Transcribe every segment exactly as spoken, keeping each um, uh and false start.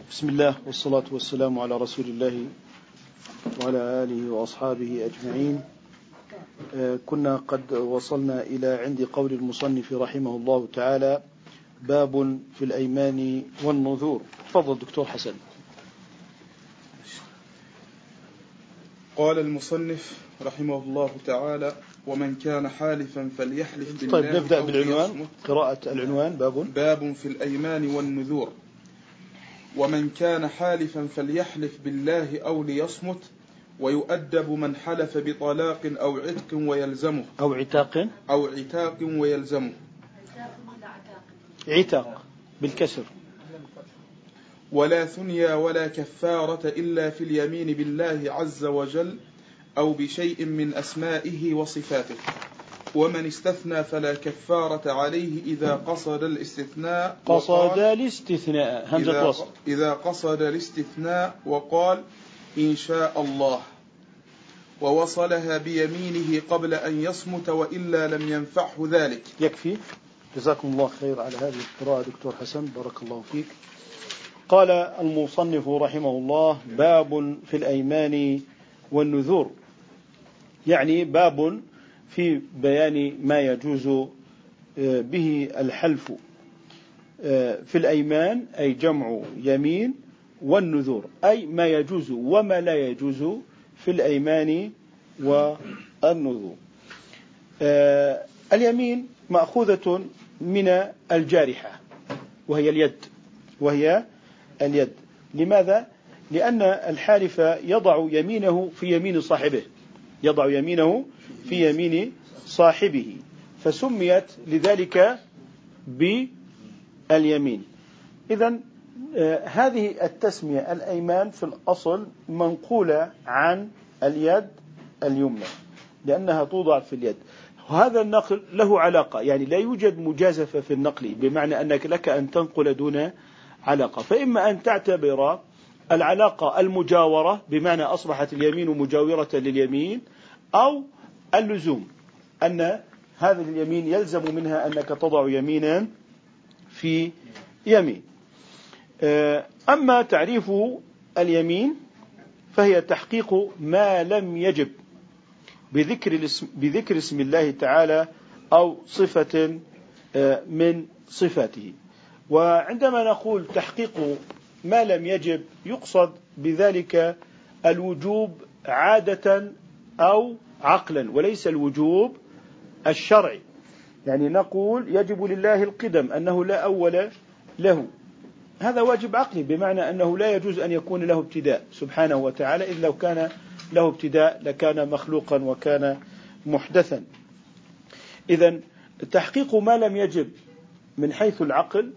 بسم الله والصلاة والسلام على رسول الله وعلى آله وأصحابه أجمعين. كنا قد وصلنا إلى عند قول المصنف رحمه الله تعالى: باب في الأيمان والنذور. تفضل دكتور حسن. قال المصنف رحمه الله تعالى: ومن كان حالفا فليحلف بالله. طيب نبدأ بالعنوان، قراءة العنوان. باب باب في الأيمان والنذور. ومن كان حالفا فليحلف بالله أو ليصمت، ويؤدب من حلف بطلاق أو عتق ويلزمه أو عتاق أو عتاق ويلزمه عتاق بالكسر. ولا ثنيا ولا كفارة إلا في اليمين بالله عز وجل أو بشيء من أسمائه وصفاته. ومن استثنى فلا كفارة عليه إذا قصد الاستثناء قصد الاستثناء همزة وصل إذا قصد الاستثناء وقال إن شاء الله، ووصلها بيمينه قبل أن يصمت وإلا لم ينفعه ذلك. يكفي. جزاكم الله خير على هذه القراءة دكتور حسن، بارك الله فيك. قال المصنف رحمه الله: باب في الأيمان والنذور، يعني باب في بيان ما يجوز به الحلف في الأيمان، أي جمع يمين، والنذور أي ما يجوز وما لا يجوز في الأيمان والنذور. اليمين مأخوذة من الجارحة وهي اليد وهي اليد لماذا؟ لأن الحالف يضع يمينه في يمين صاحبه يضع يمينه في يمين صاحبه فسميت لذلك باليمين. إذن هذه التسمية الأيمان في الأصل منقولة عن اليد اليمنى لأنها توضع في اليد. وهذا النقل له علاقة، يعني لا يوجد مجازفة في النقل، بمعنى أنك لك أن تنقل دون علاقة. فإما أن تعتبر العلاقة المجاورة بمعنى أصبحت اليمين مجاورة لليمين، أو اللزوم أن هذه اليمين يلزم منها أنك تضع يمينا في يمين. أما تعريف اليمين فهي تحقيق ما لم يجب بذكر الاسم بذكر اسم الله تعالى أو صفة من صفاته. وعندما نقول تحقيق ما لم يجب يقصد بذلك الوجوب عادة أو عقلا، وليس الوجوب الشرعي. يعني نقول يجب لله القدم، أنه لا أول له، هذا واجب عقلي، بمعنى أنه لا يجوز أن يكون له ابتداء سبحانه وتعالى، إذ لو كان له ابتداء لكان مخلوقا وكان محدثا. إذن تحقيق ما لم يجب من حيث العقل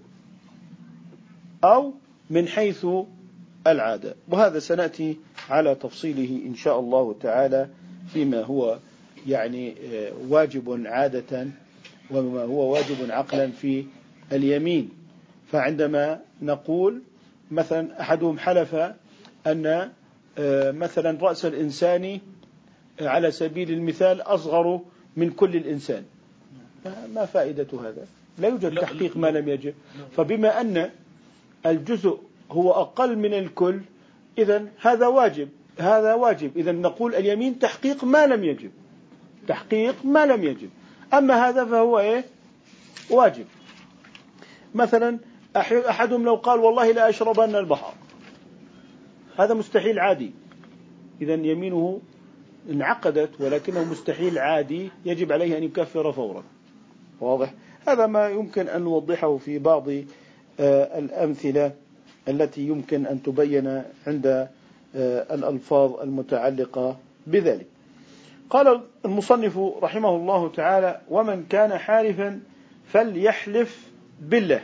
أو من حيث العادة، وهذا سنأتي على تفصيله إن شاء الله تعالى فيما هو يعني واجب عادة وما هو واجب عقلا في اليمين. فعندما نقول مثلا أحدهم حلف أن مثلا رأس الإنسان على سبيل المثال أصغر من كل الإنسان، ما فائدة هذا؟ لا يوجد تحقيق ما لم يجب. فبما أن الجزء هو أقل من الكل، إذن هذا واجب هذا واجب إذن نقول اليمين تحقيق ما لم يجب تحقيق ما لم يجب أما هذا فهو إيه؟ واجب. مثلا أحدهم لو قال والله لا أشربن البحر، هذا مستحيل عادي، إذن يمينه انعقدت، ولكنه مستحيل عادي يجب عليه أن يكفر فورا. واضح؟ هذا ما يمكن أن نوضحه في بعض الأمثلة التي يمكن أن تبين عند الألفاظ المتعلقة بذلك. قال المصنف رحمه الله تعالى: ومن كان حالفا فليحلف بالله.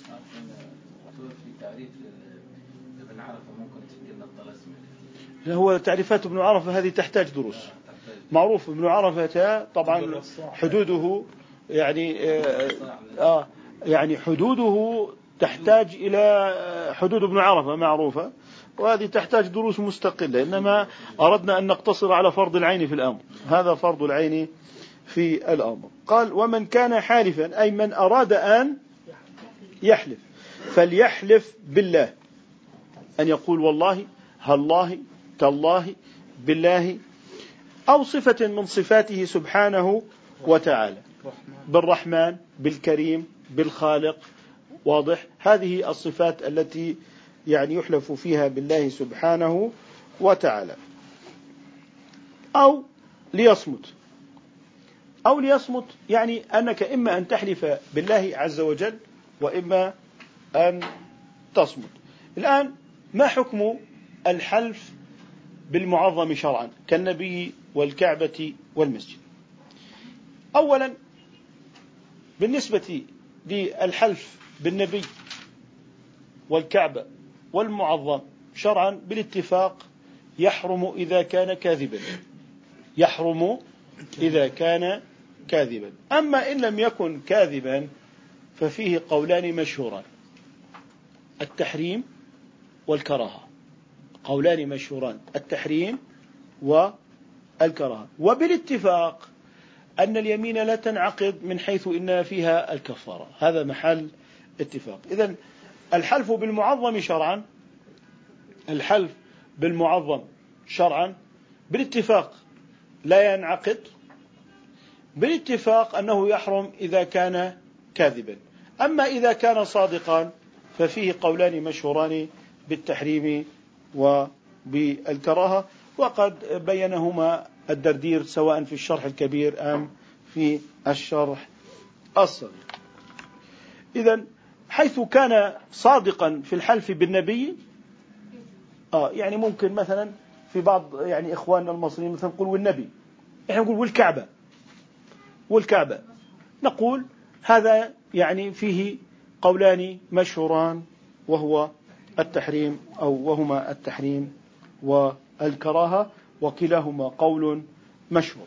هو تعريفات ابن عرفة هذه تحتاج دروس. معروف ابن عرفة طبعا حدوده يعني آه يعني حدوده تحتاج إلى حدود ابن عرفة معروفة، وهذه تحتاج دروس مستقلة، إنما أردنا أن نقتصر على فرض العين في الأمر. هذا فرض العين في الأمر. قال: ومن كان حالفا أي من أراد أن يحلف فليحلف بالله. أن يقول والله، هالله، تالله، بالله، أو صفة من صفاته سبحانه وتعالى، بالرحمن، بالكريم، بالخالق. واضح؟ هذه الصفات التي يعني يحلف فيها بالله سبحانه وتعالى. أو ليصمت. أو ليصمت يعني أنك إما أن تحلف بالله عز وجل وإما أن تصمت. الآن ما حكم الحلف بالمعظم شرعا كالنبي والكعبة والمسجد؟ أولا بالنسبة للحلف بالنبي والكعبة والمعظم شرعا بالاتفاق يحرم إذا كان كاذبا، يحرم إذا كان كاذبا. أما إن لم يكن كاذبا ففيه قولان مشهوران، التحريم والكراهة. قولان مشهوران، التحريم والكراهة. وبالاتفاق أن اليمين لا تنعقد من حيث إن فيها الكفارة، هذا محل اتفاق. إذن الحلف بالمعظم شرعا، الحلف بالمعظم شرعا بالاتفاق لا ينعقد، بالاتفاق أنه يحرم إذا كان كاذبا. أما إذا كان صادقا ففيه قولان مشهوران بالتحريم وبالكراهة، وقد بينهما الدردير سواء في الشرح الكبير أم في الشرح الصغير. إذن حيث كان صادقا في الحلف بالنبي، آه يعني ممكن مثلا في بعض يعني إخواننا المصريين مثلا نقول والنبي، إحنا نقول والكعبة، والكعبة نقول هذا يعني فيه قولان مشهوران، وهو التحريم أو وهما التحريم والكراهة، وكلاهما قول مشهور.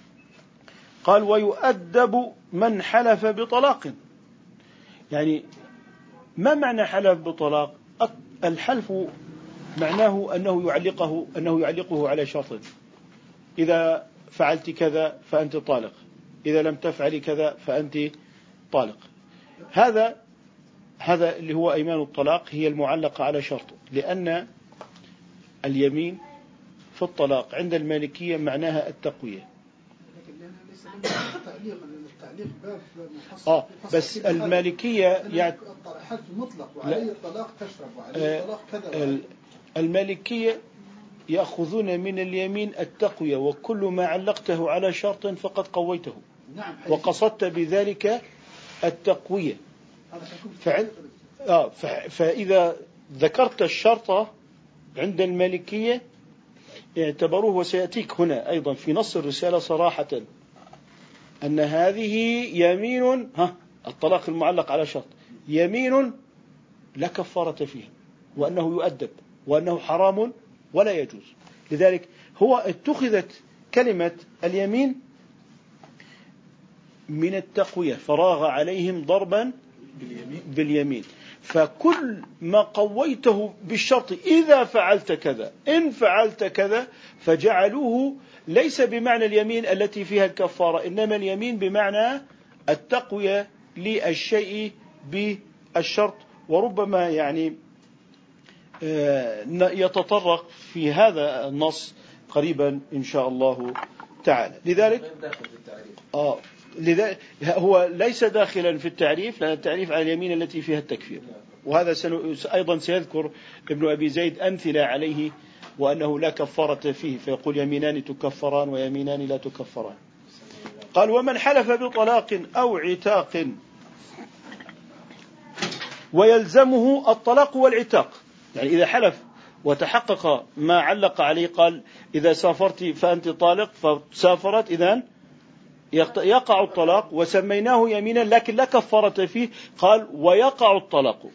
قال ويؤدب من حلف بطلاق. يعني ما معنى حلف بطلاق؟ الحلف معناه أنه يعلقه أنه يعلقه على شرط، إذا فعلت كذا فأنت طالق، إذا لم تفعلي كذا فأنت طالق. هذا هذا اللي هو أيمان الطلاق، هي المعلقة على شرط. لأن اليمين في الطلاق عند المالكية معناها التقوية. آه بس المالكية يعني حلف مطلق وعليه الطلاق تشرب وعليه الطلاق كذا. المالكية يأخذون من اليمين التقوية، وكل ما علقته على شرط فقد قويته، نعم، وقصدت بذلك التقوية. فعل آه فإذا ذكرت الشرط عند المالكية اعتبروه، وسيأتيك هنا أيضا في نص الرسالة صراحة، أن هذه يمين، ها الطلاق المعلق على شرط يمين لا كفارة فيها، وأنه يؤدب، وأنه حرام ولا يجوز. لذلك هو اتخذت كلمة اليمين من التقوية، فراغ عليهم ضربا باليمين. فكل ما قويته بالشرط إذا فعلت كذا، إن فعلت كذا، فجعلوه ليس بمعنى اليمين التي فيها الكفارة، إنما اليمين بمعنى التقوية للشيء بالشرط. وربما يعني يتطرق في هذا النص قريبا إن شاء الله تعالى. لذلك آه لذلك هو ليس داخلا في التعريف، لأن التعريف على اليمين التي فيها التكفير، وهذا أيضا سيذكر ابن أبي زيد أمثلة عليه، وأنه لا كفارة فيه، فيقول يمينان تكفران ويمينان لا تكفران. قال ومن حلف بطلاق أو عتاق ويلزمه الطلاق والعتاق، يعني إذا حلف وتحقق ما علق عليه، قال إذا سافرت فأنت طالق، فسافرت، إذن يقع الطلاق، وسميناه يمينا لكن لا كفارة فيه. قال ويقع الطلاق،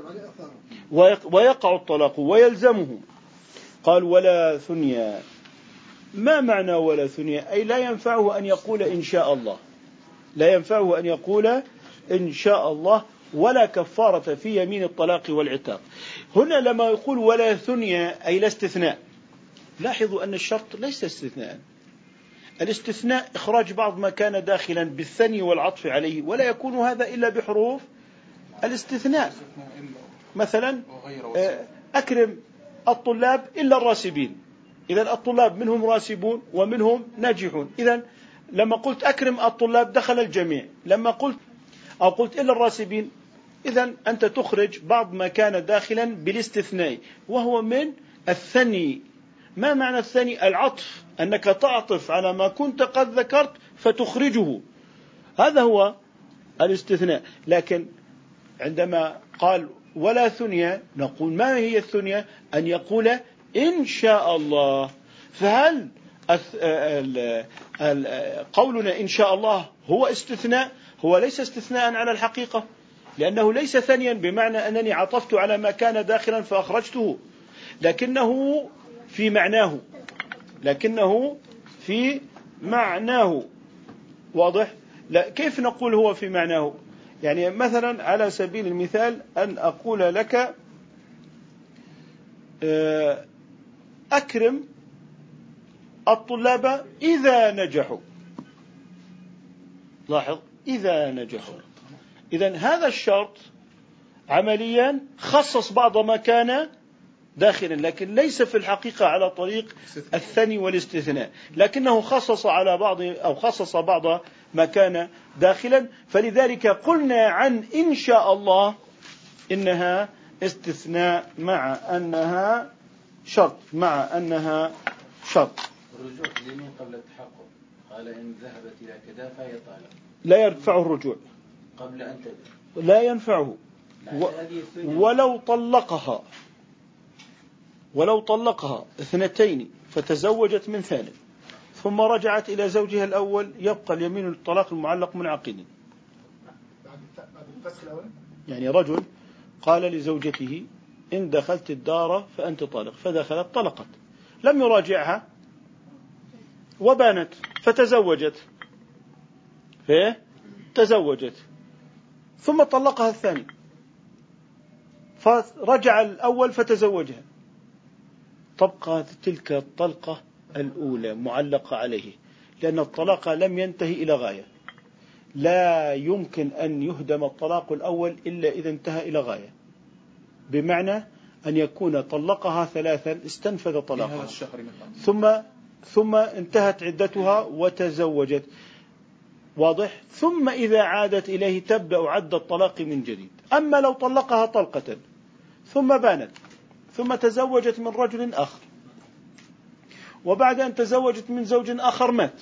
ويقع الطلاق ويلزمه. قال ولا ثنيا. ما معنى ولا ثنيا؟ أي لا ينفعه أن يقول إن شاء الله، لا ينفعه أن يقول إن شاء الله، ولا كفارة في يمين الطلاق والعتاق. هنا لما يقول ولا ثنيا أي لا استثناء، لاحظوا أن الشرط ليس استثناء. الاستثناء إخراج بعض ما كان داخلا بالثني والعطف عليه، ولا يكون هذا إلا بحروف الاستثناء. مثلا أكرم الطلاب إلا الراسبين. إذن الطلاب منهم راسبون ومنهم ناجحون. إذن لما قلت أكرم الطلاب دخل الجميع، لما قلت أو قلت إلا الراسبين إذن أنت تخرج بعض ما كان داخلا بالاستثناء، وهو من الثني. ما معنى الثني؟ العطف، أنك تعطف على ما كنت قد ذكرت فتخرجه، هذا هو الاستثناء. لكن عندما قال ولا ثنيا نقول ما هي الثنيا؟ أن يقول إن شاء الله. فهل قولنا إن شاء الله هو استثناء؟ هو ليس استثناء على الحقيقة، لأنه ليس ثانيا بمعنى أنني عطفت على ما كان داخلا فأخرجته، لكنه في معناه، لكنه في معناه. واضح؟ لا، كيف نقول هو في معناه؟ يعني مثلا على سبيل المثال أن أقول لك أكرم الطلاب إذا نجحوا. لاحظ، إذا نجحوا. إذن هذا الشرط عمليا خصص بعض ما كان داخلا، لكن ليس في الحقيقة على طريق الثني والاستثناء، لكنه خصص على بعض أو خصص بعض ما كان داخلا. فلذلك قلنا عن إن شاء الله إنها استثناء مع أنها شرط، مع أنها شرط. الرجوع اليمين قبل التحقق، قال إن ذهبت إلى كذا فهي طالب، لا ينفعه الرجوع قبل أن تذهب، لا ينفعه. و... ولو طلقها ولو طلقها اثنتين فتزوجت من ثالث ثم رجعت إلى زوجها الأول، يبقى اليمين الطلاق المعلق منعقدا. بعد الفسخ الأول، يعني رجل قال لزوجته إن دخلت الدار فأنت طالق، فدخلت طلقت، لم يراجعها وبانت فتزوجت، فيه تزوجت ثم طلقها الثاني، فرجع الأول فتزوجها، تبقى تلك الطلقة الأولى معلقة عليه، لأن الطلاق لم ينتهي إلى غاية. لا يمكن أن يهدم الطلاق الأول إلا إذا انتهى إلى غاية، بمعنى أن يكون طلقها ثلاثا استنفذ طلاقها ثم ثم انتهت عدتها وتزوجت. واضح؟ ثم إذا عادت إليه تبدأ عد الطلاق من جديد. أما لو طلقها طلقة ثم بانت ثم تزوجت من رجل آخر، وبعد أن تزوجت من زوج آخر مات،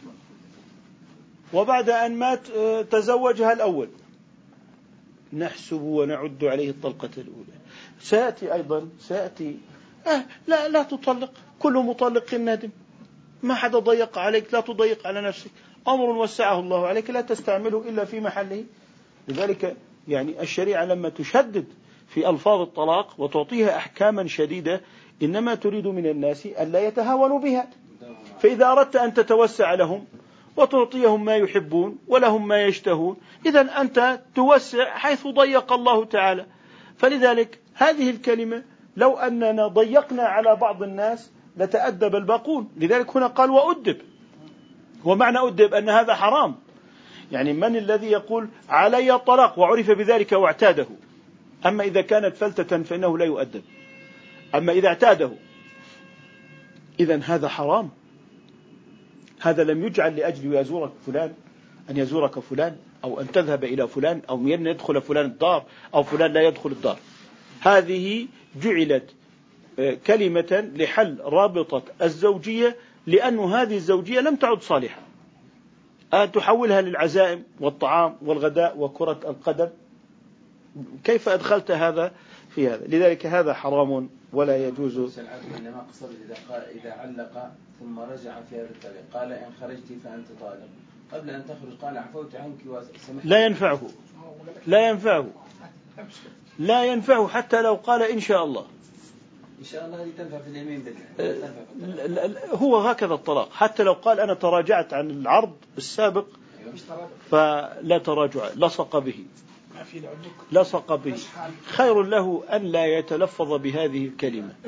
وبعد أن مات تزوجها الأول، نحسب ونعد عليه الطلقة الأولى. سيأتي أيضا سيأتي آه لا لا تطلق، كل مطلق ندم، ما حدا ضيق عليك، لا تضيق على نفسك، أمر وسعه الله عليك لا تستعمله إلا في محله. لذلك يعني الشريعة لما تشدد في ألفاظ الطلاق وتعطيها أحكاما شديدة إنما تريد من الناس ألا يتهاونوا بها. فإذا أردت أن تتوسع لهم وتعطيهم ما يحبون ولهم ما يشتهون، إذن أنت توسع حيث ضيق الله تعالى. فلذلك هذه الكلمة لو أننا ضيقنا على بعض الناس لتأدب الباقون. لذلك هنا قال وأدب، ومعنى أدب أن هذا حرام. يعني من الذي يقول علي الطلاق وعرف بذلك واعتاده؟ أما إذا كانت فلتة فإنه لا يؤدب، أما إذا اعتاده إذن هذا حرام. هذا لم يجعل لأجل يزورك فلان أن يزورك فلان، أو أن تذهب إلى فلان، أو أن يدخل فلان الدار، أو فلان لا يدخل الدار. هذه جعلت كلمة لحل رابطة الزوجية، لأن هذه الزوجية لم تعد صالحة، أن تحولها للعزائم والطعام والغداء وكرة القدم. كيف أدخلت هذا في هذا؟ لذلك هذا حرام ولا يجوز. إنما قصد إذا علق ثم رجع في هذا الطريق، قال إن خرجت فأنت طالق، قبل أن تخرج قال عفوت عنك وسمحت، لا ينفعه، لا ينفعه، لا ينفعه حتى لو قال إن شاء الله. إن شاء الله هذه تنفع في اليمين بالله. هو هكذا الطلاق، حتى لو قال أنا تراجعت عن العرض السابق فلا تراجع، لصق به، لصق به. خير له أن لا يتلفظ بهذه الكلمة،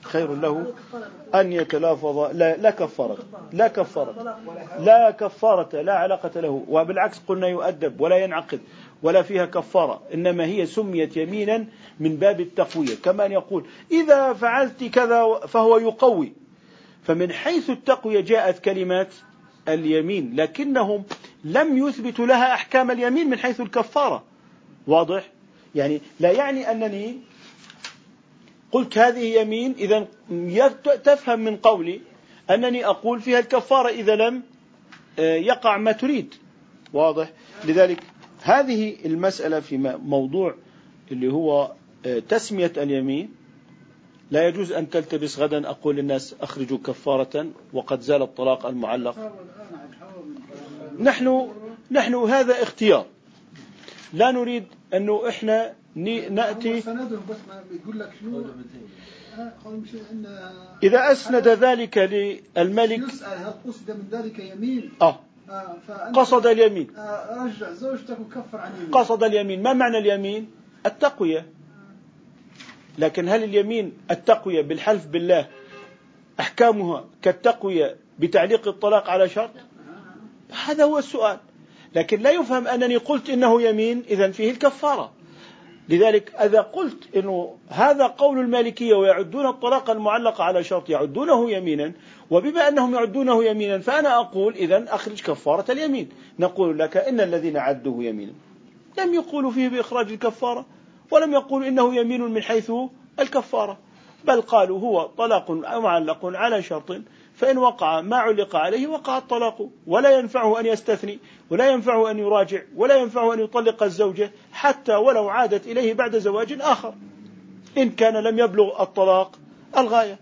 خير له أن يتلافظ. لا, لا كفارة لا كفارة لا كفارة لا علاقة له، وبالعكس قلنا يؤدب ولا ينعقد ولا فيها كفارة، إنما هي سميت يمينا من باب التقوية، كما أن يقول إذا فعلت كذا فهو يقوي. فمن حيث التقوية جاءت كلمات اليمين، لكنهم لم يثبتوا لها أحكام اليمين من حيث الكفارة. واضح؟ يعني لا يعني أنني قلت هذه يمين إذا تفهم من قولي أنني أقول فيها الكفارة إذا لم يقع ما تريد. واضح؟ لذلك هذه المسألة في موضوع اللي هو تسمية اليمين لا يجوز أن تلتبس غدا أقول للناس أخرجوا كفارة وقد زال الطلاق المعلق. نحن نحن هذا اختيار، لا نريد أنه إحنا نأتي. إذا أسند ذلك للملك من ذلك يمين آه قصد اليمين رجع زوجتك وكفر عن يمين. قصد اليمين. ما معنى اليمين؟ التقوية. لكن هل اليمين التقوية بالحلف بالله أحكامها كالتقوية بتعليق الطلاق على شرط؟ هذا هو السؤال. لكن لا يفهم أنني قلت إنه يمين إذن فيه الكفارة. لذلك إذا قلت إنه هذا قول المالكية ويعدون الطلاق المعلق على شرط يعدونه يمينا، وبما أنهم يعدونه يمينا فأنا أقول إذن أخرج كفارة اليمين. نقول لك إن الذين عدوه يمينا لم يقولوا فيه بإخراج الكفارة، ولم يقولوا إنه يمين من حيث الكفارة، بل قالوا هو طلاق معلق على شرط، فإن وقع ما علق عليه وقع الطلاق، ولا ينفعه أن يستثني ولا ينفعه أن يراجع ولا ينفعه أن يطلق الزوجة حتى ولو عادت إليه بعد زواج آخر إن كان لم يبلغ الطلاق الغاية.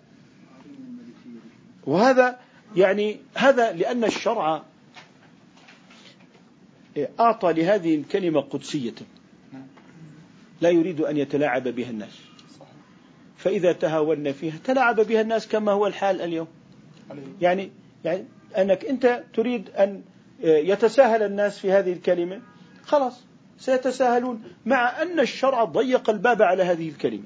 وهذا يعني هذا لأن الشرع أعطى لهذه الكلمة قدسية لا يريد أن يتلاعب بها الناس، فإذا تهاون فيها تلاعب بها الناس كما هو الحال اليوم. يعني يعني أنك أنت تريد أن يتساهل الناس في هذه الكلمة، خلاص سيتساهلون، مع أن الشرع ضيق الباب على هذه الكلمة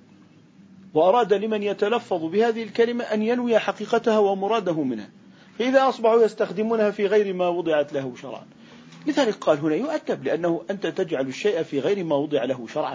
وأراد لمن يتلفظ بهذه الكلمة أن ينوي حقيقتها ومراده منها، فإذا أصبحوا يستخدمونها في غير ما وضعت له شرعا. لذلك قال هنا يؤدب، لأنه أنت تجعل الشيء في غير ما وضع له شرعا.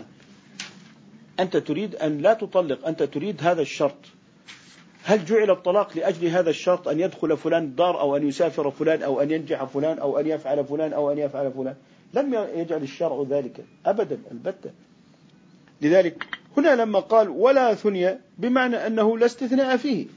أنت تريد أن لا تطلق، أنت تريد هذا الشرط. هل جعل الطلاق لأجل هذا الشرط أن يدخل فلان الدار أو أن يسافر فلان أو أن ينجح فلان أو أن يفعل فلان أو أن يفعل فلان؟ لم يجعل الشرع ذلك أبدا البتة. لذلك هنا لما قال ولا ثنيا بمعنى أنه لا استثناء فيه،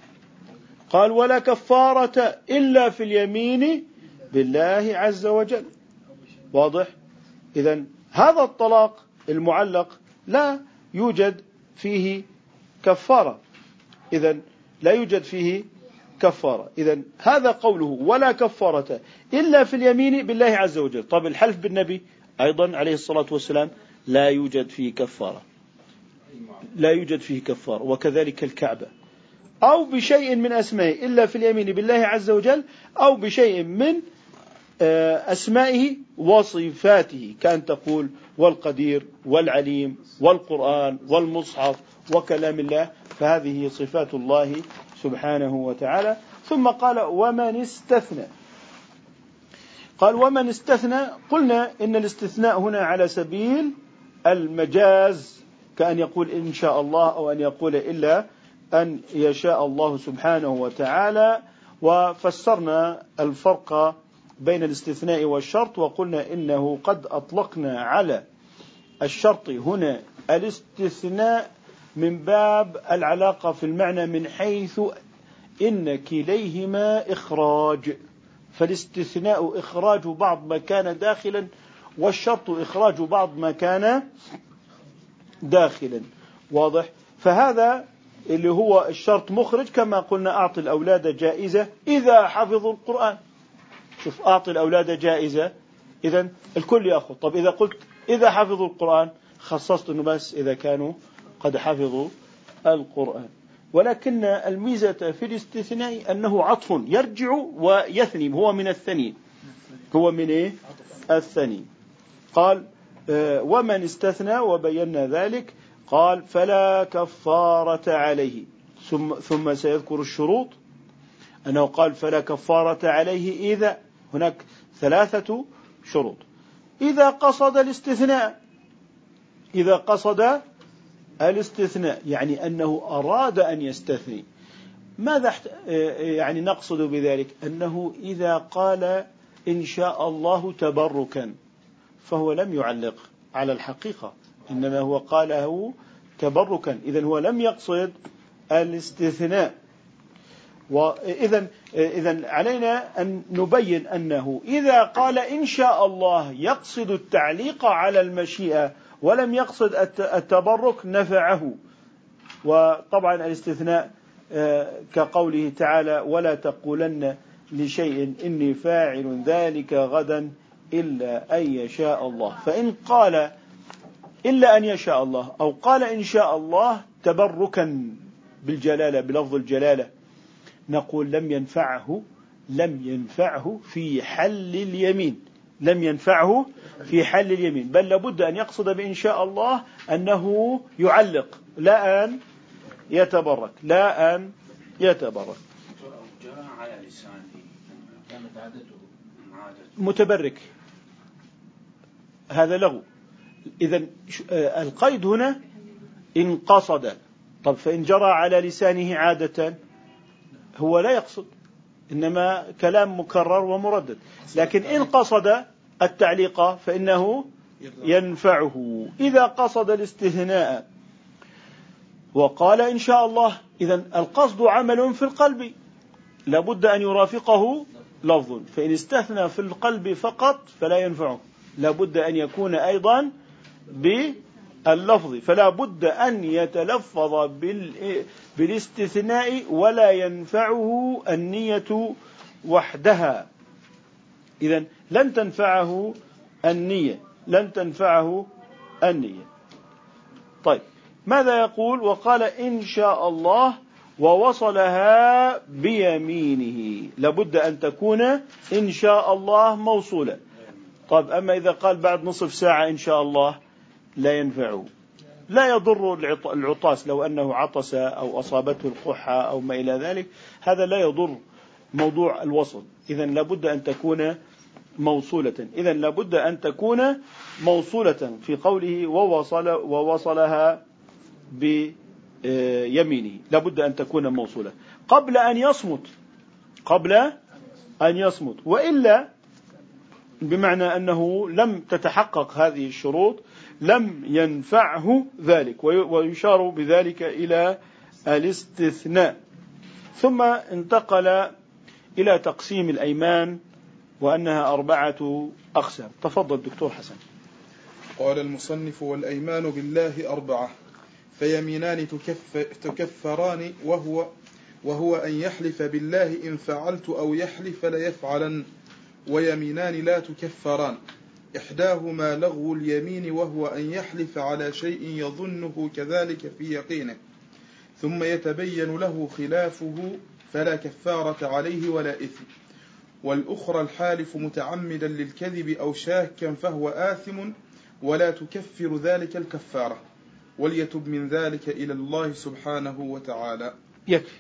قال ولا كفارة إلا في اليمين بالله عز وجل. واضح؟ إذن هذا الطلاق المعلق لا يوجد فيه كفارة، إذن لا يوجد فيه كفارة. إذن هذا قوله ولا كفارة إلا في اليمين بالله عز وجل. طب الحلف بالنبي أيضا عليه الصلاة والسلام لا يوجد فيه كفارة، لا يوجد فيه كفارة. وكذلك الكعبة أو بشيء من أسمائه إلا في اليمين بالله عز وجل، أو بشيء من أسمائه وصفاته، كان تقول والقدير والعليم والقرآن والمصحف وكلام الله، فهذه صفات الله سبحانه وتعالى. ثم قال ومن استثنى، قال ومن استثنى، قلنا إن الاستثناء هنا على سبيل المجاز، كأن يقول إن شاء الله أو أن يقول إلا أن يشاء الله سبحانه وتعالى. وفسرنا الفرق بين الاستثناء والشرط، وقلنا إنه قد أطلقنا على الشرط هنا الاستثناء من باب العلاقة في المعنى، من حيث إن كليهما إخراج، فالاستثناء إخراج بعض ما كان داخلا، والشرط إخراج بعض ما كان داخلا. واضح؟ فهذا اللي هو الشرط مخرج، كما قلنا أعطي الأولاد جائزة إذا حفظوا القرآن. شوف، أعطي الأولاد جائزة، إذن الكل يأخذ. طب إذا قلت إذا حفظوا القرآن خصصت أنه بس إذا كانوا قد حفظوا القرآن. ولكن الميزة في الاستثناء أنه عطف يرجع ويثني، هو من الثني، هو من إيه؟ الثني. قال ومن استثنى وبينا ذلك، قال فلا كفارة عليه. ثم, ثم سيذكر الشروط، أنه قال فلا كفارة عليه إذا، هناك ثلاثة شروط. إذا قصد الاستثناء، إذا قصد الاستثناء يعني أنه أراد أن يستثني. ماذا يعني نقصد بذلك؟ أنه إذا قال إن شاء الله تبركا فهو لم يعلق على الحقيقة، إنما هو قاله تبركا، إذن هو لم يقصد الاستثناء. وإذن إذن علينا أن نبين أنه إذا قال إن شاء الله يقصد التعليق على المشيئة ولم يقصد التبرك نفعه. وطبعا الاستثناء كقوله تعالى ولا تقولن لشيء إني فاعل ذلك غدا إلا أن يشاء الله، فإن قال إلا أن يشاء الله أو قال إن شاء الله تبركا بالجلالة بلفظ الجلالة نقول لم ينفعه لم ينفعه في حل اليمين، لم ينفعه في حل اليمين، بل لابد أن يقصد بإن شاء الله أنه يعلق لا أن يتبرك، لا أن يتبرك. متبرك هذا لغو. إذن القيد هنا إن قصد. طب فإن جرى على لسانه عادة هو لا يقصد، إنما كلام مكرر ومردد. لكن إن قصد التعليق فإنه ينفعه. إذا قصد الاستثناء وقال إن شاء الله، إذن القصد عمل في القلب لابد أن يرافقه لفظ، فإن استثنى في القلب فقط فلا ينفعه، لابد أن يكون أيضا باللفظ، فلا بد أن يتلفظ بالاستثناء ولا ينفعه النية وحدها. إذن لن تنفعه النية، لن تنفعه النية. طيب ماذا يقول؟ وقال إن شاء الله ووصلها بيمينه، لابد أن تكون إن شاء الله موصولة. طيب أما إذا قال بعد نصف ساعة إن شاء الله لا ينفعه، لا يضر العطاس لو أنه عطس أو أصابته القحة أو ما إلى ذلك، هذا لا يضر موضوع الوصل. إذن لابد أن تكون موصولة، إذن لابد أن تكون موصولة في قوله ووصل ووصلها بيمينه، لابد أن تكون موصولة قبل أن يصمت، قبل أن يصمت، وإلا بمعنى أنه لم تتحقق هذه الشروط لم ينفعه ذلك، ويشار بذلك إلى الاستثناء. ثم انتقل إلى تقسيم الأيمان وأنها أربعة أقسام. تفضل دكتور حسن. قال المصنف والأيمان بالله أربعة، فيمينان تكف تكفران وهو وهو أن يحلف بالله إن فعلت أو يحلف ليفعلن، ويمينان لا تكفران، إحداهما لغو اليمين وهو أن يحلف على شيء يظنه كذلك في يقينه ثم يتبين له خلافه فلا كفارة عليه ولا إثم، والأخرى الحالف متعمدا للكذب أو شاكا فهو آثم ولا تكفر ذلك الكفارة، وليتب من ذلك إلى الله سبحانه وتعالى. يكفي.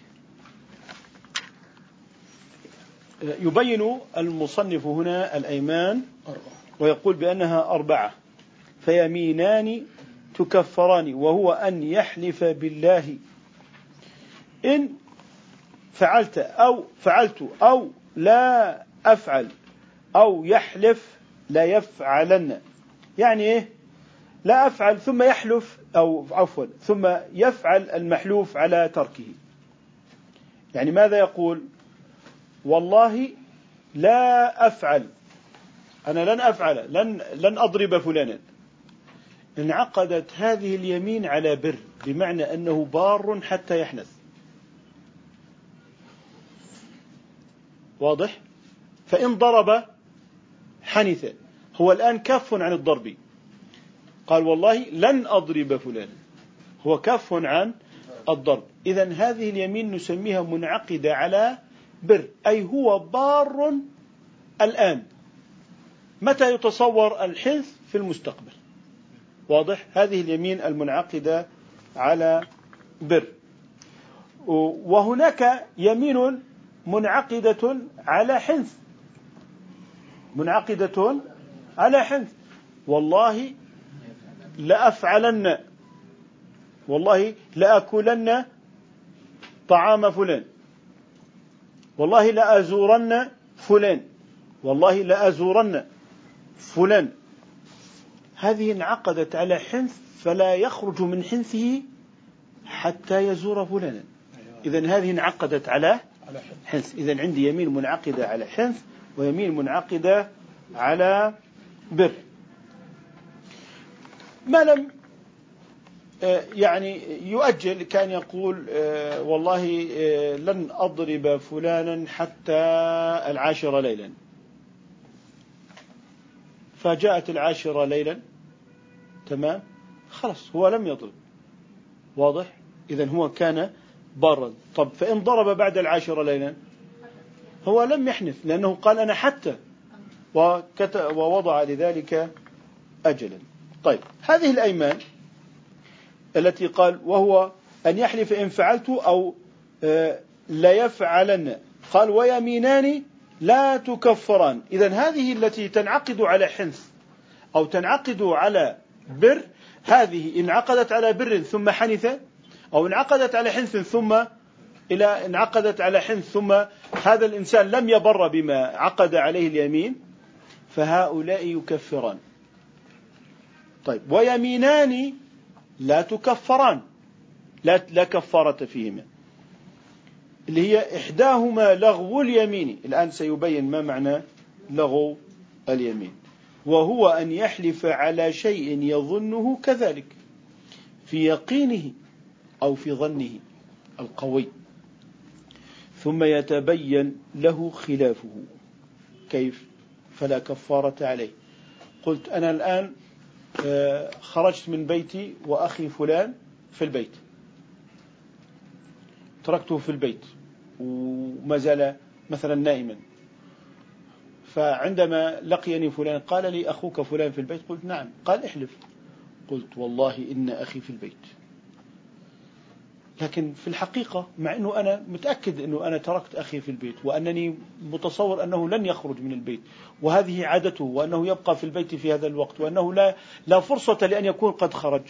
يبين المصنف هنا الأيمان ويقول بأنها أربعة، فيمينان تكفران وهو أن يحلف بالله إن فعلت أو فعلت أو لا أفعل، أو يحلف لا يفعلن. يعني إيه؟ لا أفعل ثم يحلف، أو عفوا ثم يفعل المحلوف على تركه. يعني ماذا يقول؟ والله لا أفعل، أنا لن أفعل، لن, لن أضرب فلانا. انعقدت هذه اليمين على بر، بمعنى أنه بار حتى يحنث. واضح؟ فإن ضرب حنث، هو الآن كف عن الضرب، قال والله لن أضرب فلانا، هو كف عن الضرب. إذن هذه اليمين نسميها منعقدة على بر، أي هو بار الآن، متى يتصور الحنث؟ في المستقبل. واضح؟ هذه اليمين المنعقدة على بر. وهناك يمين منعقدة على حنث، منعقدة على حنث، والله لأفعلن، والله لأكلن طعام فلان، والله لأزورن فلان، والله لأزورن فلان. هذه انعقدت على حنث فلا يخرج من حنثه حتى يزور فلانا. إذن هذه انعقدت على حنث. إذن عندي يمين منعقدة على حنث ويمين منعقدة على بر. ما لم يعني يؤجل، كان يقول والله لن أضرب فلانا حتى العاشرة ليلا، فجاءت العاشرة ليلا تمام خلاص هو لم يضرب، واضح؟ إذن هو كان برا. طب فإن ضرب بعد العاشرة ليلا هو لم يحنث، لأنه قال أنا حتى ووضع لذلك أجلا. طيب هذه الأيمان التي قال وهو أن يحلف إن فعلت أو لا يفعلن، قال ويمينان لا تكفران. إذن هذه التي تنعقد على حنث أو تنعقد على بر، هذه انعقدت على بر ثم حنث، أو انعقدت على حنث ثم إلى انعقدت على حنث ثم هذا الإنسان لم يبر بما عقد عليه اليمين، فهؤلاء يكفران. طيب ويمينان لا تكفران، لا, لا كفارة فيهما، اللي هي إحداهما لغو اليمين. الآن سيبين ما معنى لغو اليمين، وهو أن يحلف على شيء يظنه كذلك في يقينه أو في ظنه القوي ثم يتبين له خلافه. كيف؟ فلا كفارة عليه. قلت أنا الآن خرجت من بيتي وأخي فلان في البيت، تركته في البيت وما زال مثلا نائما، فعندما لقيني فلان قال لي أخوك فلان في البيت، قلت نعم، قال احلف، قلت والله إن أخي في البيت. لكن في الحقيقة مع أنه أنا متأكد أنه أنا تركت أخي في البيت وأنني متصور أنه لن يخرج من البيت وهذه عادته وأنه يبقى في البيت في هذا الوقت وأنه لا, لا فرصة لأن يكون قد خرج.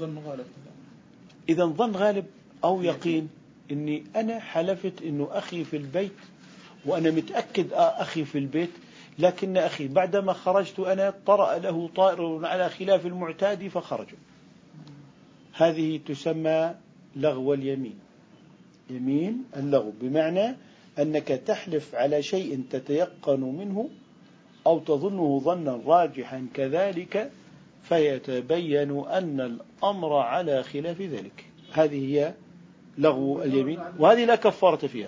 إذا ظن غالب أو يقين أني أنا حلفت أنه أخي في البيت وأنا متأكد أخي في البيت، لكن أخي بعدما خرجت أنا طرأ له طائر على خلاف المعتاد فخرج. هذه تسمى لغو اليمين، يمين اللغو، بمعنى أنك تحلف على شيء تتيقن منه أو تظنه ظنا راجحا كذلك فيتبين أن الأمر على خلاف ذلك. هذه هي لغو اليمين، وهذه لا كفارة فيها.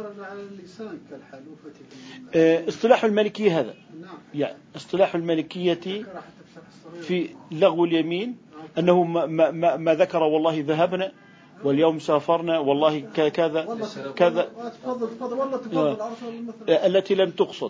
اصطلاح المالكية هذا، يعني اصطلاح المالكية في لغو اليمين أنه ما, ما, ما ذكر والله ذهبنا واليوم سافرنا والله كذا كذا التي لم تقصد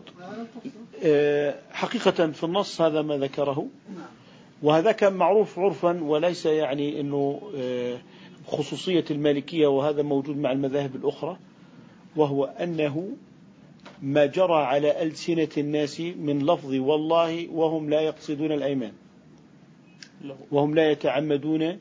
حقيقة في النص، هذا ما ذكره، وهذا كان معروف عرفا وليس يعني أنه خصوصية المالكية، وهذا موجود مع المذاهب الأخرى، وهو أنه ما جرى على ألسنة الناس من لفظ والله وهم لا يقصدون الأيمان وهم لا يتعمدون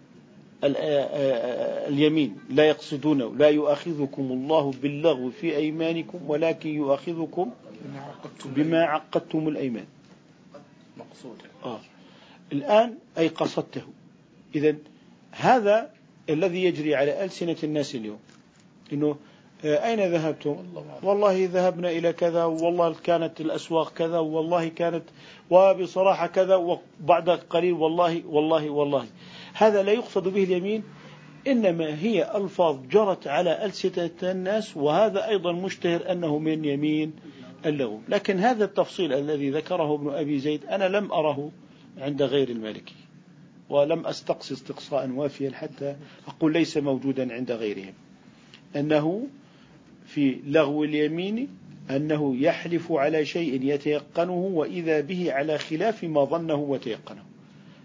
اليمين، لا يقصدون، لا يؤاخذكم الله باللغو في أيمانكم ولكن يؤاخذكم بما عقدتم الأيمان. مقصود آه. الآن أي قصدته. إذن هذا الذي يجري على ألسنة الناس اليوم، إنه أين ذهبتم؟ والله ذهبنا إلى كذا، والله كانت الأسواق كذا، والله كانت وبصراحة كذا، وبعد قليل والله والله والله. هذا لا يقصد به اليمين، إنما هي ألفاظ جرت على ألسنة الناس، وهذا أيضا مشتهر أنه من يمين اللغو. لكن هذا التفصيل الذي ذكره ابن أبي زيد أنا لم أره عند غير المالكي، ولم أستقصي استقصاء وافيا حتى أقول ليس موجودا عند غيرهم، أنه في لغو اليمين أنه يحلف على شيء يتيقنه وإذا به على خلاف ما ظنه وتيقنه.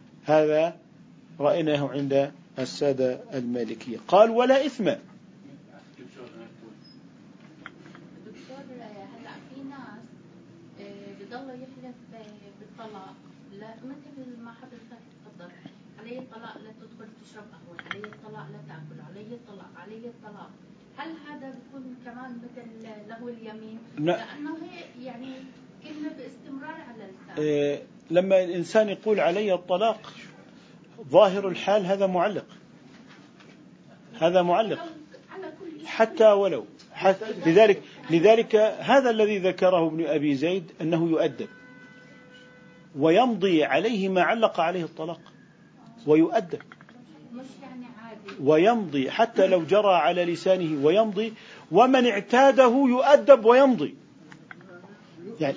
هذا رأيناه عند السادة المالكية. قال ولا إثم، بضل يحلف بالطلاق، لا مثل ما حضرتك تفضل، علي الطلاق لا تدخل تشرب قهوة، علي الطلاق لا تأكل، علي الطلاق علي الطلاق، هل هذا بيكون كمان مثل لهو اليمين؟ لأنه هي يعني كلمة باستمرار على اللسان. إيه لما الإنسان يقول علي الطلاق ظاهر الحال هذا معلق، هذا معلق حتى ولو حتى لذلك لذلك هذا الذي ذكره ابن أبي زيد أنه يؤدب ويمضي عليه ما علق عليه الطلاق ويؤدب ويمضي حتى لو جرى على لسانه ويمضي، ومن اعتاده يؤدب ويمضي يعني